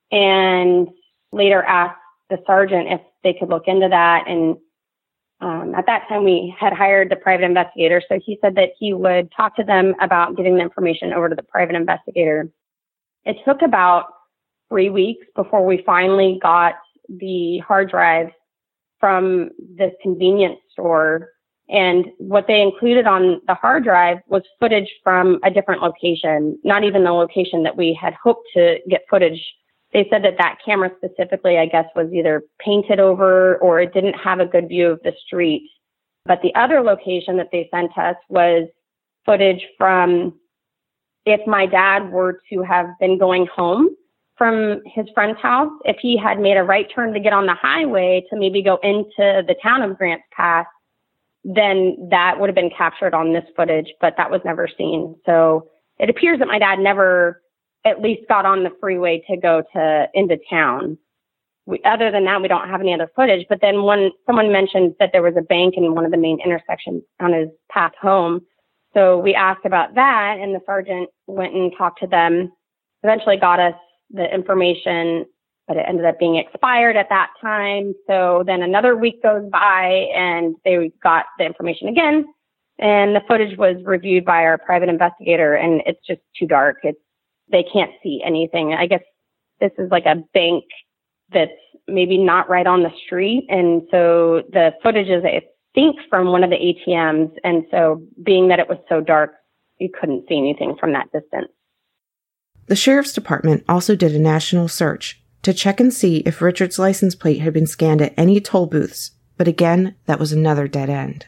And later asked the sergeant if they could look into that. And um, at that time, we had hired the private investigator. So he said that he would talk to them about getting the information over to the private investigator. It took about three weeks before we finally got the hard drives from this convenience store. And what they included on the hard drive was footage from a different location, not even the location that we had hoped to get footage. They said that that camera specifically, I guess, was either painted over or it didn't have a good view of the street. But the other location that they sent us was footage from if my dad were to have been going home from his friend's house, if he had made a right turn to get on the highway to maybe go into the town of Grants Pass, then that would have been captured on this footage, but that was never seen. So it appears that my dad never at least got on the freeway to go to into town. We, other than that, we don't have any other footage. But then when someone mentioned that there was a bank in one of the main intersections on his path home, so we asked about that, and the sergeant went and talked to them, eventually got us the information, but it ended up being expired at that time. So then another week goes by and they got the information again, and the footage was reviewed by our private investigator, and it's just too dark. It's, they can't see anything. I guess this is like a bank that's maybe not right on the street. And so the footage is, I think, from one of the A T Ms. And so being that it was so dark, you couldn't see anything from that distance. The sheriff's department also did a national search to check and see if Richard's license plate had been scanned at any toll booths, but again, that was another dead end.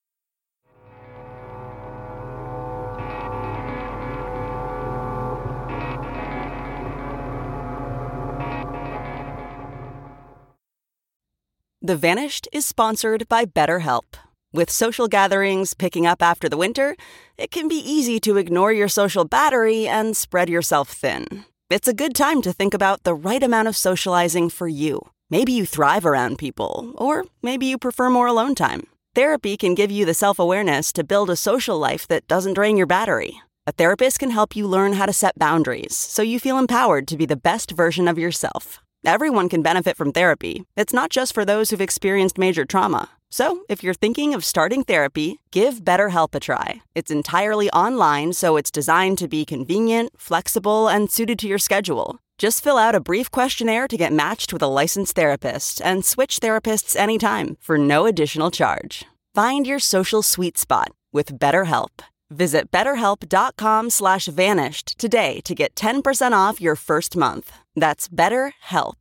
The Vanished is sponsored by BetterHelp. With social gatherings picking up after the winter, it can be easy to ignore your social battery and spread yourself thin. It's a good time to think about the right amount of socializing for you. Maybe you thrive around people, or maybe you prefer more alone time. Therapy can give you the self-awareness to build a social life that doesn't drain your battery. A therapist can help you learn how to set boundaries so you feel empowered to be the best version of yourself. Everyone can benefit from therapy. It's not just for those who've experienced major trauma. So, if you're thinking of starting therapy, give BetterHelp a try. It's entirely online, so it's designed to be convenient, flexible, and suited to your schedule. Just fill out a brief questionnaire to get matched with a licensed therapist and switch therapists anytime for no additional charge. Find your social sweet spot with BetterHelp. Visit betterhelp.com slash vanished today to get ten percent off your first month. That's BetterHelp,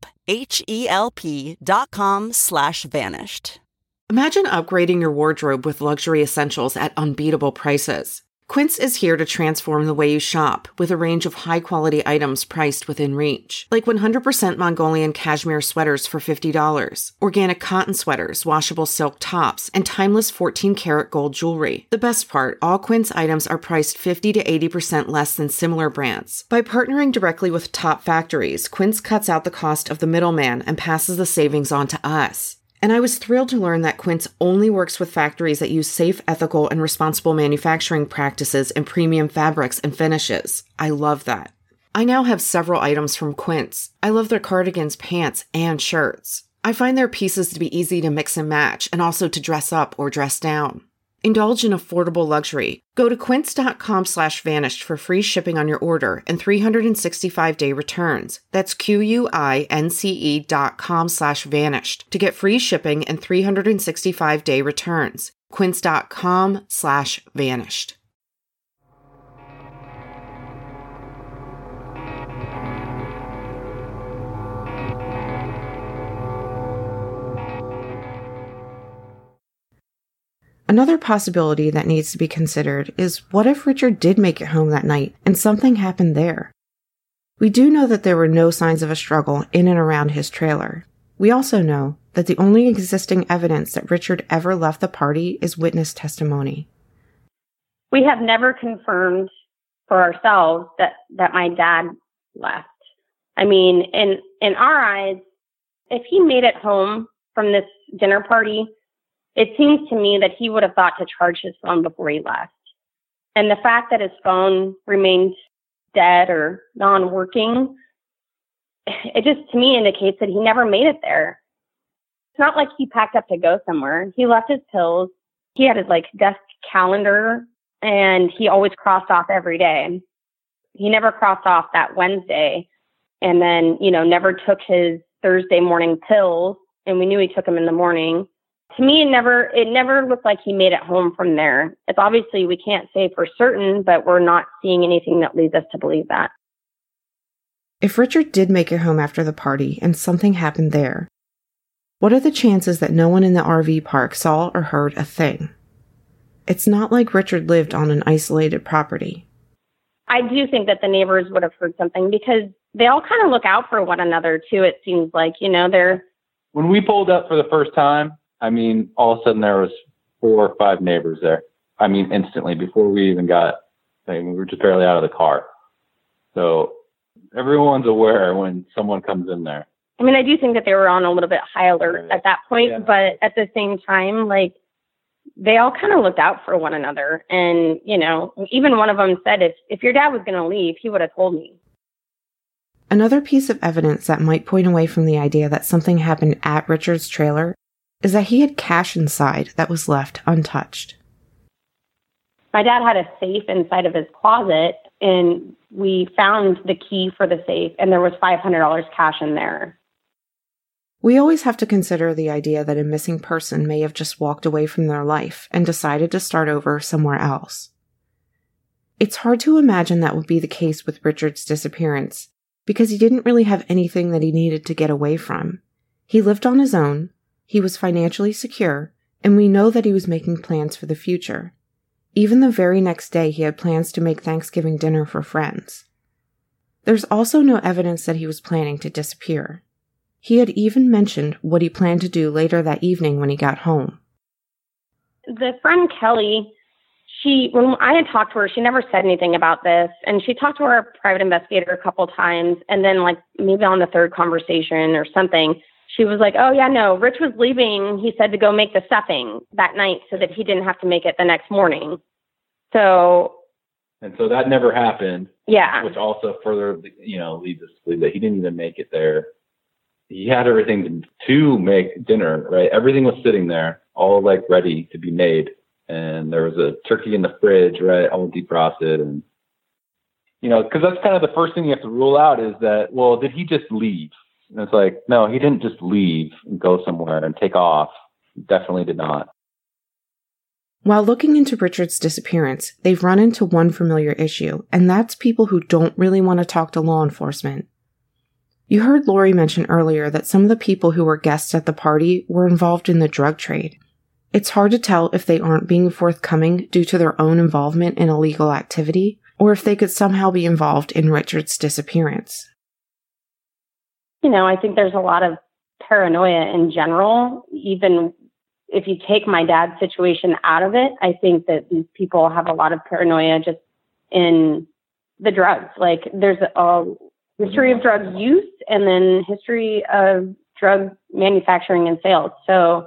H-E-L-P dot com slash vanished. Imagine upgrading your wardrobe with luxury essentials at unbeatable prices. Quince is here to transform the way you shop with a range of high-quality items priced within reach. Like one hundred percent Mongolian cashmere sweaters for fifty dollars, organic cotton sweaters, washable silk tops, and timeless fourteen karat gold jewelry. The best part, all Quince items are priced fifty to eighty percent less than similar brands. By partnering directly with top factories, Quince cuts out the cost of the middleman and passes the savings on to us. And I was thrilled to learn that Quince only works with factories that use safe, ethical, and responsible manufacturing practices and premium fabrics and finishes. I love that. I now have several items from Quince. I love their cardigans, pants, and shirts. I find their pieces to be easy to mix and match, and also to dress up or dress down. Indulge in affordable luxury. Go to quince.com slash vanished for free shipping on your order and three hundred sixty-five day returns. That's Q-U-I-N-C-E dot com slash vanished to get free shipping and three hundred sixty-five day returns. Quince.com slash vanished. Another possibility that needs to be considered is what if Richard did make it home that night and something happened there? We do know that there were no signs of a struggle in and around his trailer. We also know that the only existing evidence that Richard ever left the party is witness testimony. We have never confirmed for ourselves that, that my dad left. I mean, in, in our eyes, if he made it home from this dinner party, it seems to me that he would have thought to charge his phone before he left. And the fact that his phone remained dead or non-working, it just, to me, indicates that he never made it there. It's not like he packed up to go somewhere. He left his pills. He had his, like, desk calendar, and he always crossed off every day. He never crossed off that Wednesday, and then, you know, never took his Thursday morning pills, and we knew he took them in the morning. To me, it never it never looked like he made it home from there. It's obviously, we can't say for certain, but we're not seeing anything that leads us to believe that. If Richard did make it home after the party and something happened there, what are the chances that no one in the R V park saw or heard a thing? It's not like Richard lived on an isolated property. I do think that the neighbors would have heard something because they all kind of look out for one another, too, it seems like. You know, they're... When we pulled up for the first time, I mean, all of a sudden there was four or five neighbors there. I mean, instantly, before we even got, I mean, we were just barely out of the car. So everyone's aware when someone comes in there. I mean, I do think that they were on a little bit high alert Yeah. at that point, Yeah. but at the same time, like, they all kind of looked out for one another. And, you know, even one of them said, if, if your dad was going to leave, he would have told me. Another piece of evidence that might point away from the idea that something happened at Richard's trailer is that he had cash inside that was left untouched. My dad had a safe inside of his closet, and we found the key for the safe, and there was five hundred dollars cash in there. We always have to consider the idea that a missing person may have just walked away from their life and decided to start over somewhere else. It's hard to imagine that would be the case with Richard's disappearance, because he didn't really have anything that he needed to get away from. He lived on his own, he was financially secure, and we know that he was making plans for the future. Even the very next day, he had plans to make Thanksgiving dinner for friends. There's also no evidence that he was planning to disappear. He had even mentioned what he planned to do later that evening when he got home. The friend Kelly, she, when I had talked to her, she never said anything about this. And she talked to our private investigator a couple times. And then like maybe on the third conversation or something, she was like, oh yeah, no, Rich was leaving. He said to go make the stuffing that night so that he didn't have to make it the next morning. So. And so that never happened. Yeah. Which also further, you know, leads us to believe that he didn't even make it there. He had everything to make dinner, right? Everything was sitting there, all like ready to be made. And there was a turkey in the fridge, right? All defrosted. And, you know, because that's kind of the first thing you have to rule out is that, well, did he just leave? And it's like, no, he didn't just leave and go somewhere and take off. He definitely did not. While looking into Richard's disappearance, they've run into one familiar issue, and that's people who don't really want to talk to law enforcement. You heard Lori mention earlier that some of the people who were guests at the party were involved in the drug trade. It's hard to tell if they aren't being forthcoming due to their own involvement in illegal activity, or if they could somehow be involved in Richard's disappearance. You know, I think there's a lot of paranoia in general. Even if you take my dad's situation out of it, I think that these people have a lot of paranoia just in the drugs. Like there's a history of drug use and then history of drug manufacturing and sales. So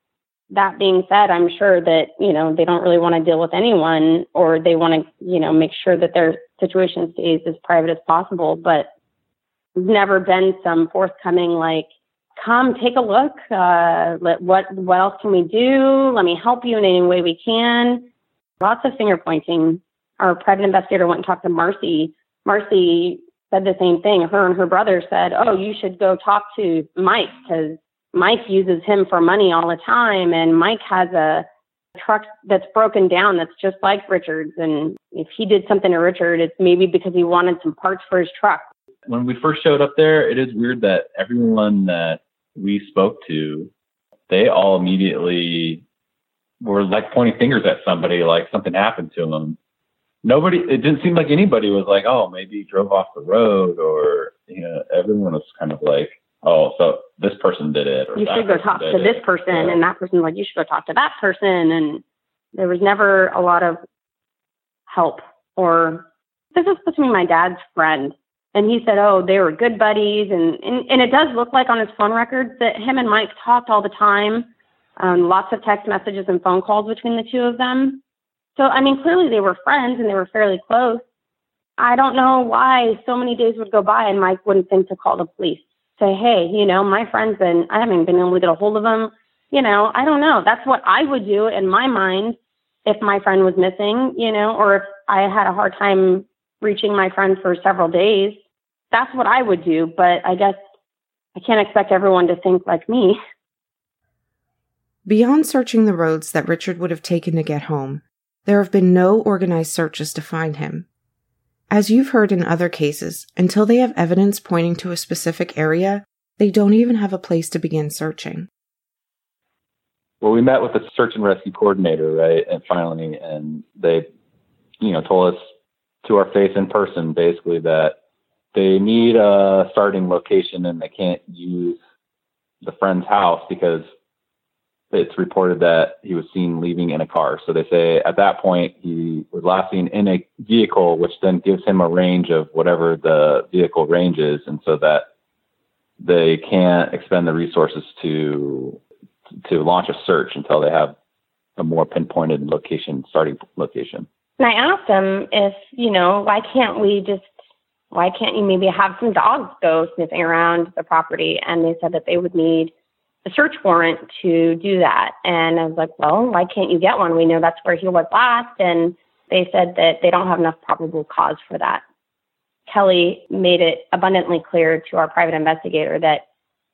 that being said, I'm sure that, you know, they don't really want to deal with anyone, or they want to, you know, make sure that their situation stays as private as possible. But there's never been some forthcoming, like, come take a look. Uh, let, what, what else can we do? Let me help you in any way we can. Lots of finger pointing. Our private investigator went and talked to Marcy. Marcy said the same thing. Her and her brother said, oh, you should go talk to Mike because Mike uses him for money all the time. And Mike has a truck that's broken down that's just like Richard's. And if he did something to Richard, it's maybe because he wanted some parts for his truck. When we first showed up there, it is weird that everyone that we spoke to, they all immediately were like pointing fingers at somebody, like something happened to them. Nobody, it didn't seem like anybody was like, oh, maybe he drove off the road, or, you know, everyone was kind of like, oh, so this person did it. Or you should go talk to this person. Yeah. And that person's like, you should go talk to that person. And there was never a lot of help. Or this is supposed to be my dad's friend. And he said, oh, they were good buddies. And, and, and it does look like on his phone records that him and Mike talked all the time. Um, lots of text messages and phone calls between the two of them. So, I mean, clearly they were friends and they were fairly close. I don't know why so many days would go by and Mike wouldn't think to call the police. Say, hey, you know, my friend's been, I haven't been able to get a hold of him. You know, I don't know. That's what I would do in my mind if my friend was missing, you know, or if I had a hard time reaching my friend for several days. That's what I would do. But I guess I can't expect everyone to think like me. Beyond searching the roads that Richard would have taken to get home, there have been no organized searches to find him. As you've heard in other cases, until they have evidence pointing to a specific area, they don't even have a place to begin searching. Well, we met with the search and rescue coordinator, right? And finally, and they, you know, told us to our face in person, basically, that they need a starting location and they can't use the friend's house because it's reported that he was seen leaving in a car. So they say at that point he was last seen in a vehicle, which then gives him a range of whatever the vehicle range is. And so that they can't expend the resources to, to launch a search until they have a more pinpointed location, starting location. And I asked them if, you know, why can't we just, why can't you maybe have some dogs go sniffing around the property? And they said that they would need a search warrant to do that. And I was like, well, why can't you get one? We know that's where he was last. And they said that they don't have enough probable cause for that. Kelly made it abundantly clear to our private investigator that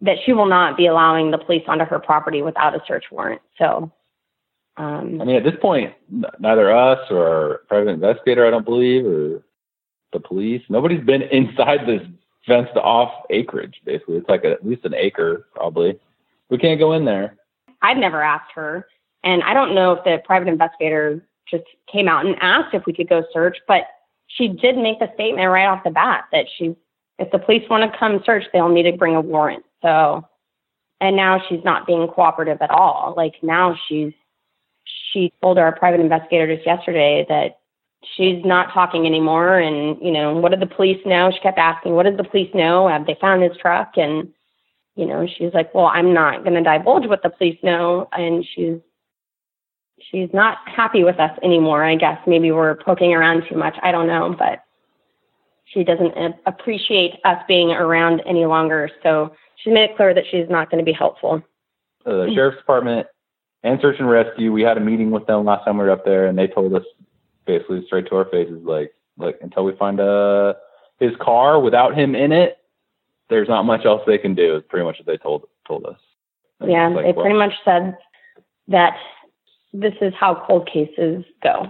that she will not be allowing the police onto her property without a search warrant. So, um, I mean, at this point, n- neither us or our private investigator, I don't believe, or the police, nobody's been inside this fenced off acreage, basically. It's like a, at least an acre, probably. We can't go in there. I've never asked her. And I don't know if the private investigator just came out and asked if we could go search, but she did make the statement right off the bat that she, if the police want to come search, they'll need to bring a warrant. So, and now she's not being cooperative at all. Like now she's, she told our private investigator just yesterday that she's not talking anymore. And, you know, what did the police know? She kept asking, what did the police know? Have they found his truck? And, you know, she's like, well, I'm not going to divulge what the police know. And she's, she's not happy with us anymore. I guess maybe we're poking around too much. I don't know, but she doesn't appreciate us being around any longer. So she made it clear that she's not going to be helpful. Uh, the sheriff's department and search and rescue, we had a meeting with them last time we were up there, and they told us basically straight to our faces, like, like until we find uh, his car without him in it, there's not much else they can do. Is pretty much what they told told us. And yeah, like, they well, pretty much said that this is how cold cases go.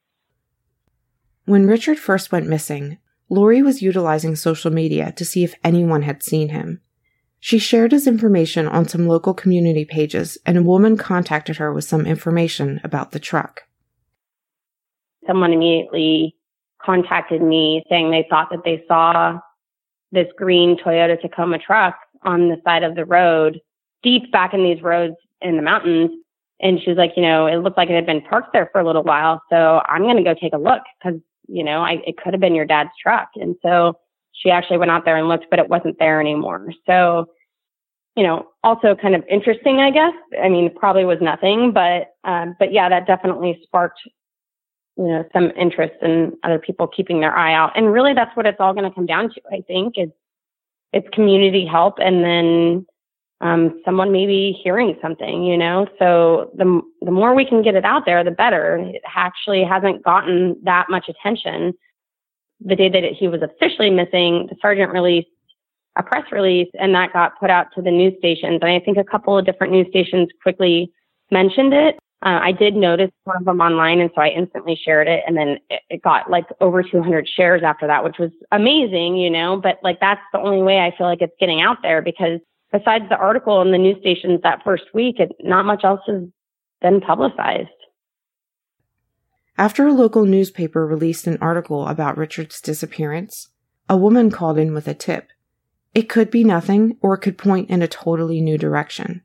When Richard first went missing, Lori was utilizing social media to see if anyone had seen him. She shared his information on some local community pages, and a woman contacted her with some information about the truck. Someone immediately contacted me saying they thought that they saw this green Toyota Tacoma truck on the side of the road, deep back in these roads in the mountains. And she was like, you know, it looked like it had been parked there for a little while. So I'm going to go take a look because, you know, I, it could have been your dad's truck. And so she actually went out there and looked, but it wasn't there anymore. So, you know, also kind of interesting, I guess. I mean, it probably was nothing, but, um, but yeah, that definitely sparked, you know, some interest in other people keeping their eye out. And really that's what it's all going to come down to, I think, is it's community help. And then, um, someone maybe hearing something, you know, so the, the more we can get it out there, the better. It actually hasn't gotten that much attention. The day that it, he was officially missing, the sergeant released a press release, and that got put out to the news stations. And I think a couple of different news stations quickly mentioned it. Uh, I did notice one of them online, and so I instantly shared it. And then it, it got like over two hundred shares after that, which was amazing, you know, but like that's the only way I feel like it's getting out there, because besides the article in the news stations that first week, it, not much else has been publicized. After a local newspaper released an article about Richard's disappearance, a woman called in with a tip. It could be nothing, or it could point in a totally new direction.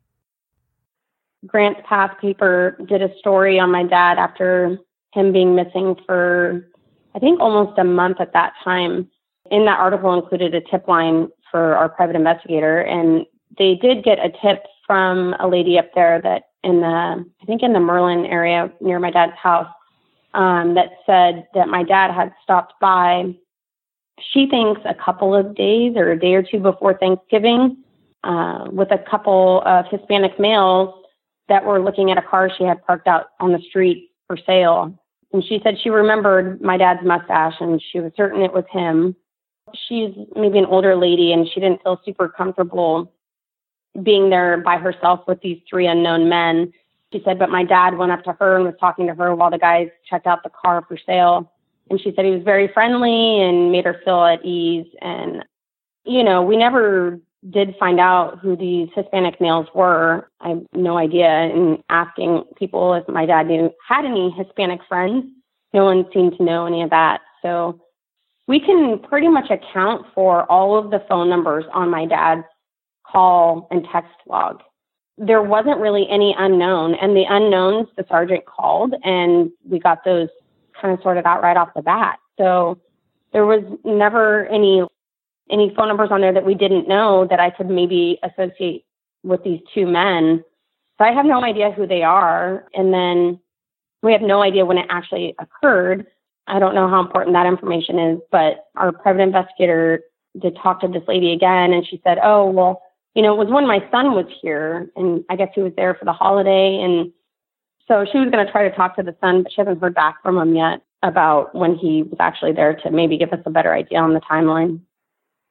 Grant's Path paper did a story on my dad after him being missing for, I think, almost a month at that time. In that article included a tip line for our private investigator, and they did get a tip from a lady up there that in the, I think in the Merlin area near my dad's house, um, that said that my dad had stopped by, she thinks a couple of days or a day or two before Thanksgiving, uh, with a couple of Hispanic males that were looking at a car she had parked out on the street for sale. And she said she remembered my dad's mustache and she was certain it was him. She's maybe an older lady and she didn't feel super comfortable being there by herself with these three unknown men. She said, but my dad went up to her and was talking to her while the guys checked out the car for sale. And she said he was very friendly and made her feel at ease. And, you know, we never did find out who these Hispanic males were. I have no idea. And asking people if my dad knew, had any Hispanic friends, no one seemed to know any of that. So we can pretty much account for all of the phone numbers on my dad's call and text log. There wasn't really any unknown, and the unknowns the sergeant called, and we got those kind of sorted out right off the bat. So there was never any any phone numbers on there that we didn't know that I could maybe associate with these two men. So I have no idea who they are. And then we have no idea when it actually occurred. I don't know how important that information is, but our private investigator did talk to this lady again, and she said, oh, well, you know, it was when my son was here, and I guess he was there for the holiday. And so she was going to try to talk to the son, but she hasn't heard back from him yet about when he was actually there to maybe give us a better idea on the timeline.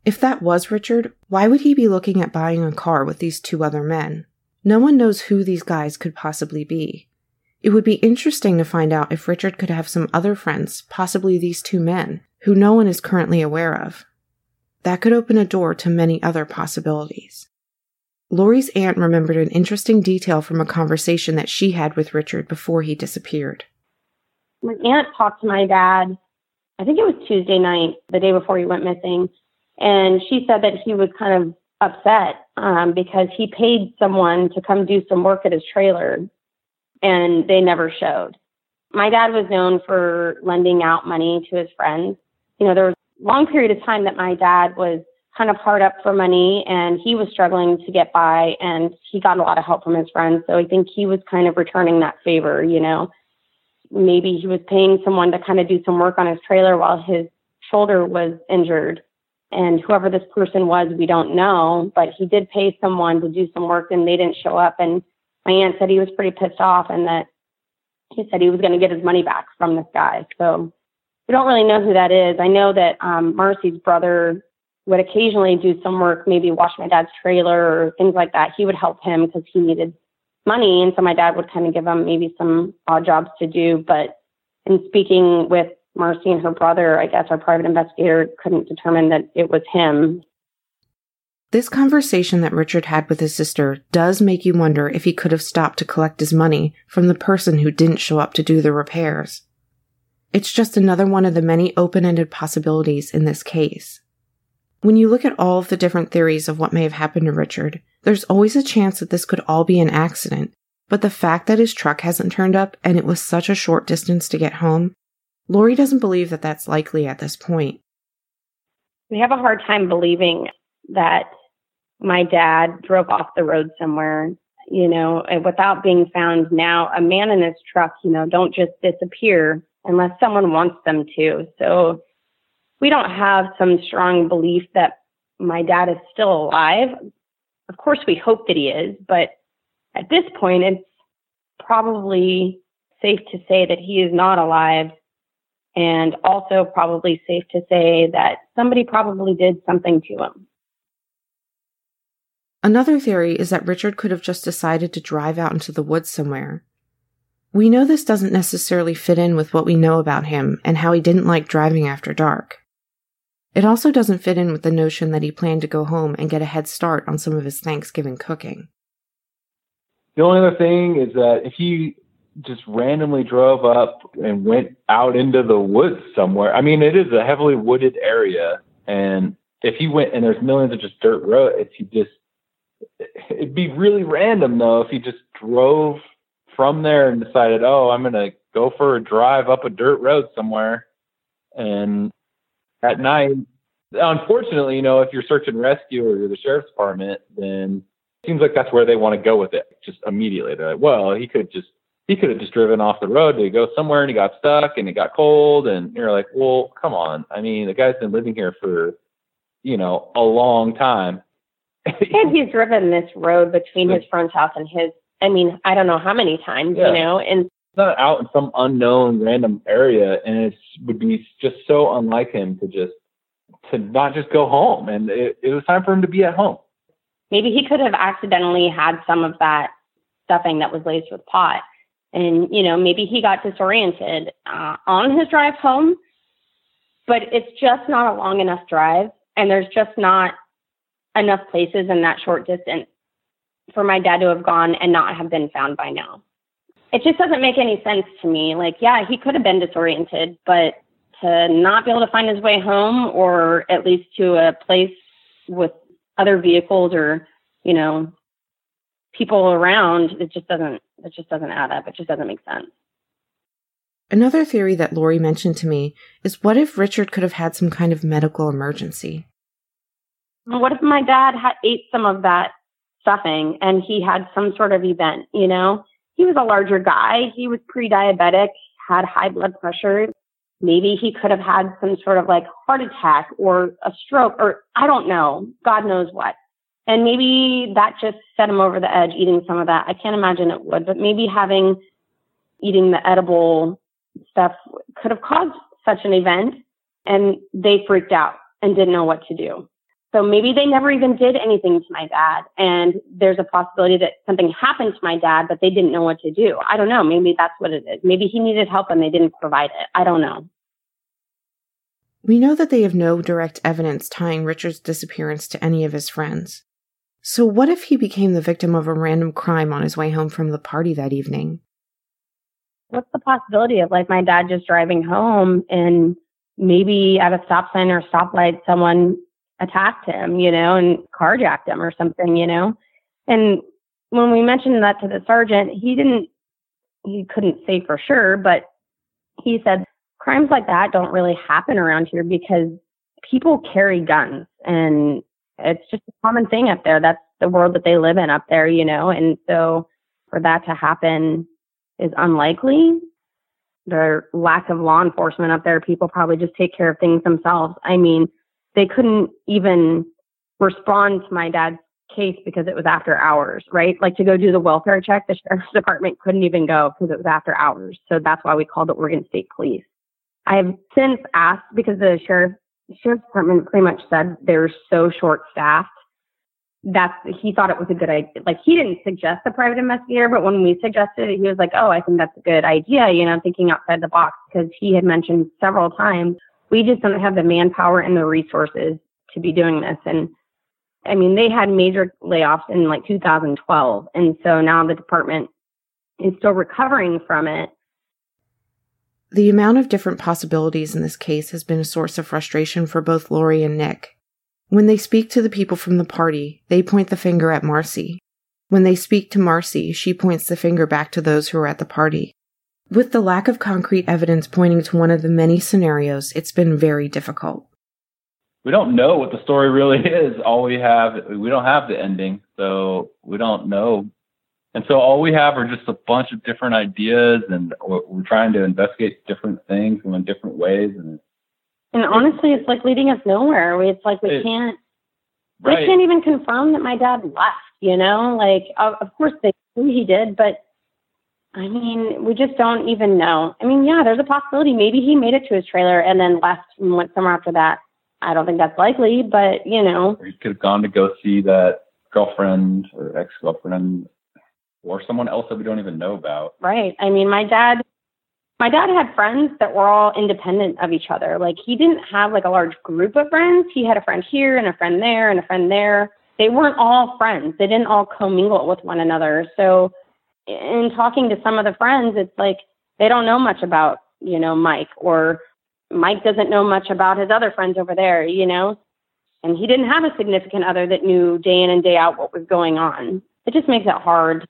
If that was Richard, why would he be looking at buying a car with these two other men? No one knows who these guys could possibly be. It would be interesting to find out if Richard could have some other friends, possibly these two men, who no one is currently aware of. That could open a door to many other possibilities. Lori's aunt remembered an interesting detail from a conversation that she had with Richard before he disappeared. My aunt talked to my dad, I think it was Tuesday night, the day before he went missing, and she said that he was kind of upset um, because he paid someone to come do some work at his trailer, and they never showed. My dad was known for lending out money to his friends. You know, there was a long period of time that my dad was kind of hard up for money, and he was struggling to get by, and he got a lot of help from his friends. So I think he was kind of returning that favor, you know. Maybe he was paying someone to kind of do some work on his trailer while his shoulder was injured. And whoever this person was, we don't know, but he did pay someone to do some work and they didn't show up. And my aunt said he was pretty pissed off and that he said he was going to get his money back from this guy. So we don't really know who that is. I know that um, Marcy's brother would occasionally do some work, maybe wash my dad's trailer or things like that. He would help him because he needed money. And so my dad would kind of give him maybe some odd jobs to do. But in speaking with Marcy and her brother, I guess our private investigator couldn't determine that it was him. This conversation that Richard had with his sister does make you wonder if he could have stopped to collect his money from the person who didn't show up to do the repairs. It's just another one of the many open-ended possibilities in this case. When you look at all of the different theories of what may have happened to Richard, there's always a chance that this could all be an accident, but the fact that his truck hasn't turned up and it was such a short distance to get home, Lori doesn't believe that that's likely at this point. We have a hard time believing that my dad drove off the road somewhere, you know, and without being found. Now, a man in his truck, you know, don't just disappear unless someone wants them to. So we don't have some strong belief that my dad is still alive. Of course, we hope that he is, but at this point, it's probably safe to say that he is not alive. And also probably safe to say that somebody probably did something to him. Another theory is that Richard could have just decided to drive out into the woods somewhere. We know this doesn't necessarily fit in with what we know about him and how he didn't like driving after dark. It also doesn't fit in with the notion that he planned to go home and get a head start on some of his Thanksgiving cooking. The only other thing is that if he just randomly drove up and went out into the woods somewhere. I mean, it is a heavily wooded area. And if he went and there's millions of just dirt roads, he just, it'd be really random though, if he just drove from there and decided, oh, I'm going to go for a drive up a dirt road somewhere. And at night, unfortunately, you know, if you're search and rescue or you're the sheriff's department, then it seems like that's where they want to go with it. Just immediately. They're like, well, he could just, He could have just driven off the road to go somewhere and he got stuck and it got cold. And you're like, well, come on. I mean, the guy's been living here for, you know, a long time. And he's driven this road between his friend's house and his, I mean, I don't know how many times, yeah. you know, and it's not out in some unknown random area. And it would be just so unlike him to just, to not just go home. And it, it was time for him to be at home. Maybe he could have accidentally had some of that stuffing that was laced with pot. And, you know, maybe he got disoriented uh, on his drive home, but it's just not a long enough drive. And there's just not enough places in that short distance for my dad to have gone and not have been found by now. It just doesn't make any sense to me. Like, yeah, he could have been disoriented, but to not be able to find his way home or at least to a place with other vehicles or, you know, people around, it just doesn't, it just doesn't add up. It just doesn't make sense. Another theory that Lori mentioned to me is what if Richard could have had some kind of medical emergency? What if my dad had ate some of that stuffing and he had some sort of event, you know? He was a larger guy. He was pre-diabetic, had high blood pressure. Maybe he could have had some sort of like heart attack or a stroke or I don't know, God knows what. And maybe that just set him over the edge, eating some of that. I can't imagine it would, but maybe having, eating the edible stuff could have caused such an event and they freaked out and didn't know what to do. So maybe they never even did anything to my dad. And there's a possibility that something happened to my dad, but they didn't know what to do. I don't know. Maybe that's what it is. Maybe he needed help and they didn't provide it. I don't know. We know that they have no direct evidence tying Richard's disappearance to any of his friends. So what if he became the victim of a random crime on his way home from the party that evening? What's the possibility of like my dad just driving home and maybe at a stop sign or stoplight, someone attacked him, you know, and carjacked him or something, you know? And when we mentioned that to the sergeant, he didn't, he couldn't say for sure, but he said crimes like that don't really happen around here because people carry guns and it's just a common thing up there. That's the world that they live in up there, you know? And so for that to happen is unlikely. The lack of law enforcement up there, people probably just take care of things themselves. I mean, they couldn't even respond to my dad's case because it was after hours, right? Like to go do the welfare check, the sheriff's department couldn't even go because it was after hours. So that's why we called the Oregon State Police. I've since asked because the sheriff, sheriff's department pretty much said they're so short-staffed. That's, he thought it was a good idea. Like he didn't suggest a private investigator, but when we suggested it, he was like, oh, I think that's a good idea, you know, thinking outside the box, because he had mentioned several times, we just don't have the manpower and the resources to be doing this. And I mean, they had major layoffs in like two thousand twelve. And so now the department is still recovering from it. The amount of different possibilities in this case has been a source of frustration for both Lori and Nick. When they speak to the people from the party, they point the finger at Marcy. When they speak to Marcy, she points the finger back to those who were at the party. With the lack of concrete evidence pointing to one of the many scenarios, it's been very difficult. We don't know what the story really is. All we have, we don't have the ending, so we don't know. And so all we have are just a bunch of different ideas, and we're trying to investigate different things in different ways. And And honestly, it's like leading us nowhere. It's like we it, can't, right. we can't even confirm that my dad left, you know? Like, of, of course they knew he did, but I mean, we just don't even know. I mean, yeah, there's a possibility. Maybe he made it to his trailer and then left and went somewhere after that. I don't think that's likely, but you know. Or he could have gone to go see that girlfriend or ex-girlfriend or someone else that we don't even know about. Right. I mean, my dad... My dad had friends that were all independent of each other. Like he didn't have like a large group of friends. He had a friend here and a friend there and a friend there. They weren't all friends. They didn't all commingle with one another. So in talking to some of the friends, it's like they don't know much about, you know, Mike, or Mike doesn't know much about his other friends over there, you know, and he didn't have a significant other that knew day in and day out what was going on. It just makes it hard.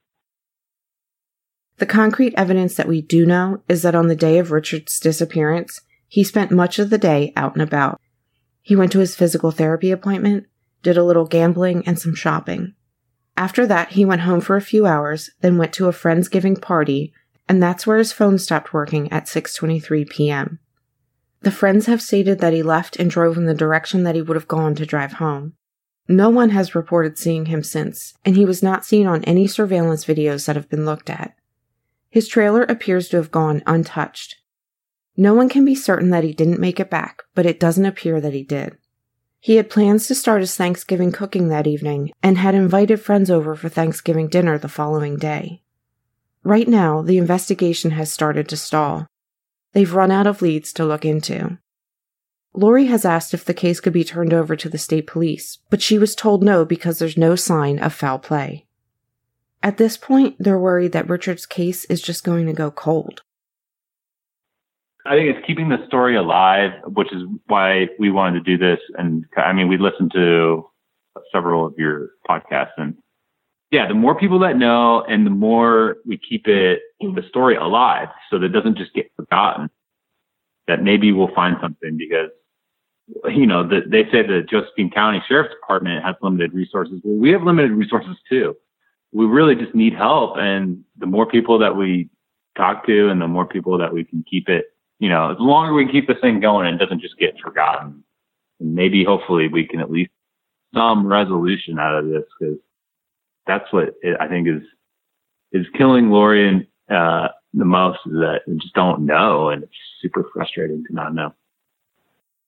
The concrete evidence that we do know is that on the day of Richard's disappearance, he spent much of the day out and about. He went to his physical therapy appointment, did a little gambling and some shopping. After that, he went home for a few hours, then went to a Friendsgiving party, and that's where his phone stopped working at six twenty-three p.m. The friends have stated that he left and drove in the direction that he would have gone to drive home. No one has reported seeing him since, and he was not seen on any surveillance videos that have been looked at. His trailer appears to have gone untouched. No one can be certain that he didn't make it back, but it doesn't appear that he did. He had plans to start his Thanksgiving cooking that evening and had invited friends over for Thanksgiving dinner the following day. Right now, the investigation has started to stall. They've run out of leads to look into. Lori has asked if the case could be turned over to the state police, but she was told no because there's no sign of foul play. At this point, they're worried that Richard's case is just going to go cold. I think it's keeping the story alive, which is why we wanted to do this. And I mean, we listened to several of your podcasts, and yeah, the more people that know and the more we keep it, the story alive, so that it doesn't just get forgotten, that maybe we'll find something, because, you know, the, they say the Josephine County Sheriff's Department has limited resources. Well, we have limited resources too. We really just need help. And the more people that we talk to and the more people that we can keep it, you know, the longer we can keep this thing going and it doesn't just get forgotten. And maybe hopefully we can at least some resolution out of this, because that's what it, I think is, is killing Lori and, uh, the most, is that we just don't know. And it's super frustrating to not know.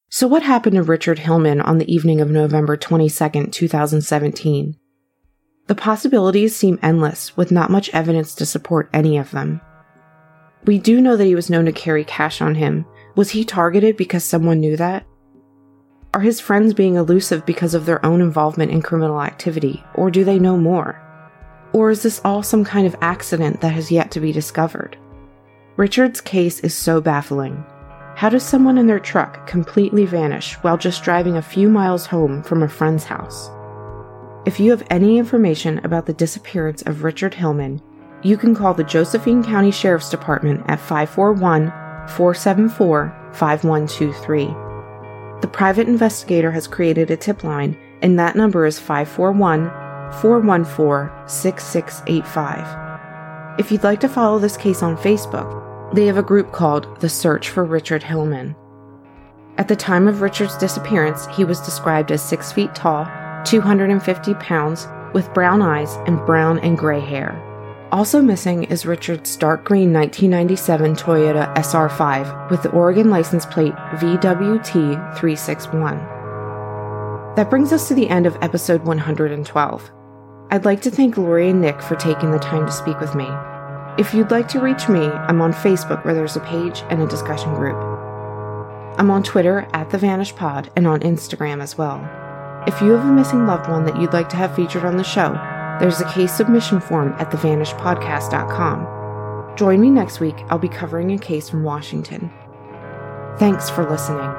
So what happened to Richard Hillman on the evening of November twenty-second, two thousand seventeen? The possibilities seem endless, with not much evidence to support any of them. We do know that he was known to carry cash on him. Was he targeted because someone knew that? Are his friends being elusive because of their own involvement in criminal activity, or do they know more? Or is this all some kind of accident that has yet to be discovered? Richard's case is so baffling. How does someone in their truck completely vanish while just driving a few miles home from a friend's house? If you have any information about the disappearance of Richard Hillman, you can call the Josephine County Sheriff's Department at five four one, four seven four, five one two three. The private investigator has created a tip line, and that number is five four one, four one four, six six eight five. If you'd like to follow this case on Facebook, they have a group called The Search for Richard Hillman. At the time of Richard's disappearance, he was described as six feet tall, two hundred fifty pounds, with brown eyes and brown and gray hair. Also missing is Richard's dark green nineteen ninety-seven Toyota S R five with the Oregon license plate V W T three six one. That brings us to the end of episode one hundred twelve. I'd like to thank Lori and Nick for taking the time to speak with me. If you'd like to reach me, I'm on Facebook where there's a page and a discussion group. I'm on Twitter at The Vanish Pod and on Instagram as well. If you have a missing loved one that you'd like to have featured on the show, there's a case submission form at the vanish podcast dot com. Join me next week. I'll be covering a case from Washington. Thanks for listening.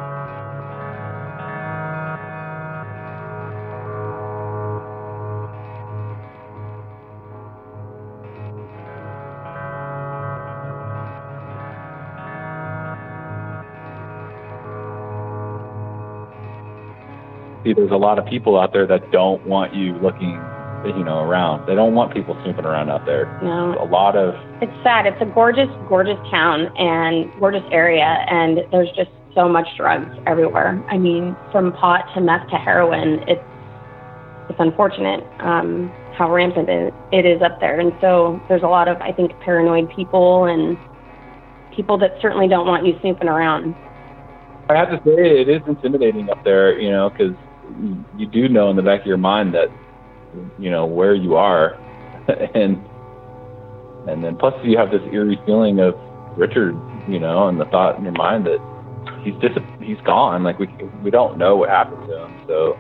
See, there's a lot of people out there that don't want you looking, you know, around. They don't want people snooping around out there. No. A lot of... It's sad. It's a gorgeous, gorgeous town and gorgeous area, and there's just so much drugs everywhere. I mean, from pot to meth to heroin, it's it's unfortunate um, how rampant it, it is up there. And so there's a lot of, I think, paranoid people and people that certainly don't want you snooping around. I have to say, it is intimidating up there, you know, because you do know in the back of your mind that, you know, where you are. and and then plus you have this eerie feeling of Richard, you know, and the thought in your mind that he's dis- he's gone. Like, we we don't know what happened to him. So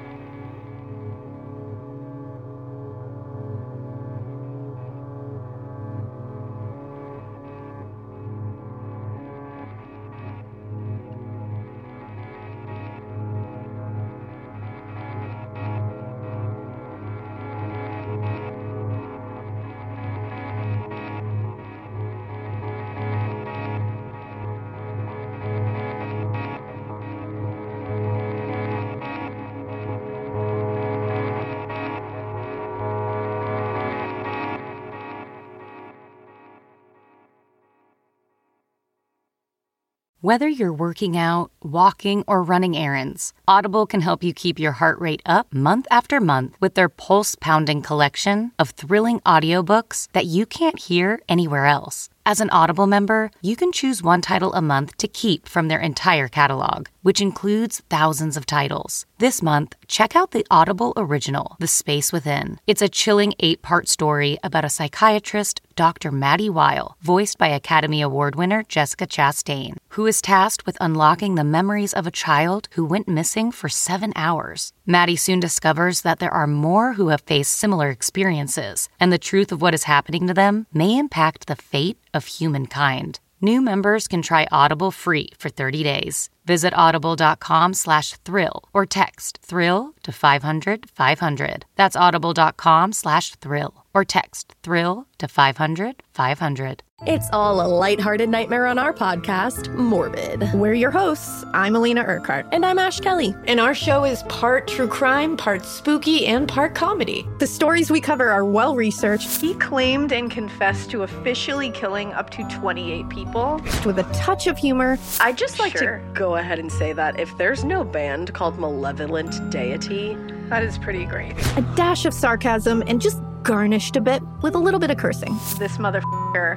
Whether you're working out, walking, or running errands, Audible can help you keep your heart rate up month after month with their pulse-pounding collection of thrilling audiobooks that you can't hear anywhere else. As an Audible member, you can choose one title a month to keep from their entire catalog, which includes thousands of titles. This month, check out the Audible original, The Space Within. It's a chilling eight-part story about a psychiatrist, Doctor Maddie Weil, voiced by Academy Award winner Jessica Chastain, who is tasked with unlocking the memories of a child who went missing for seven hours. Maddie soon discovers that there are more who have faced similar experiences, and the truth of what is happening to them may impact the fate of humankind. New members can try Audible free for thirty days. Visit audible.com slash thrill or text thrill to five hundred five hundred. That's audible.com slash thrill or text thrill to five hundred five hundred. It's all a lighthearted nightmare on our podcast, Morbid. We're your hosts. I'm Alina Urquhart. And I'm Ash Kelly. And our show is part true crime, part spooky, and part comedy. The stories we cover are well-researched. He claimed and confessed to officially killing up to twenty-eight people. With a touch of humor. I'd just like sure. to go ahead and say that if there's no band called Malevolent Deity, that is pretty great. A dash of sarcasm and just garnished a bit with a little bit of cursing. This motherfucker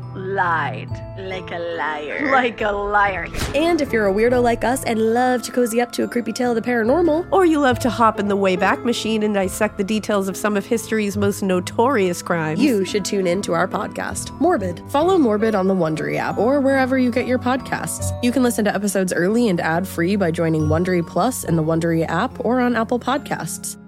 lied like a liar. Like a liar. And if you're a weirdo like us and love to cozy up to a creepy tale of the paranormal, or you love to hop in the Wayback Machine and dissect the details of some of history's most notorious crimes, you should tune in to our podcast, Morbid. Follow Morbid on the Wondery app or wherever you get your podcasts. You can listen to episodes early and ad-free by joining Wondery Plus in the Wondery app or on Apple Podcasts.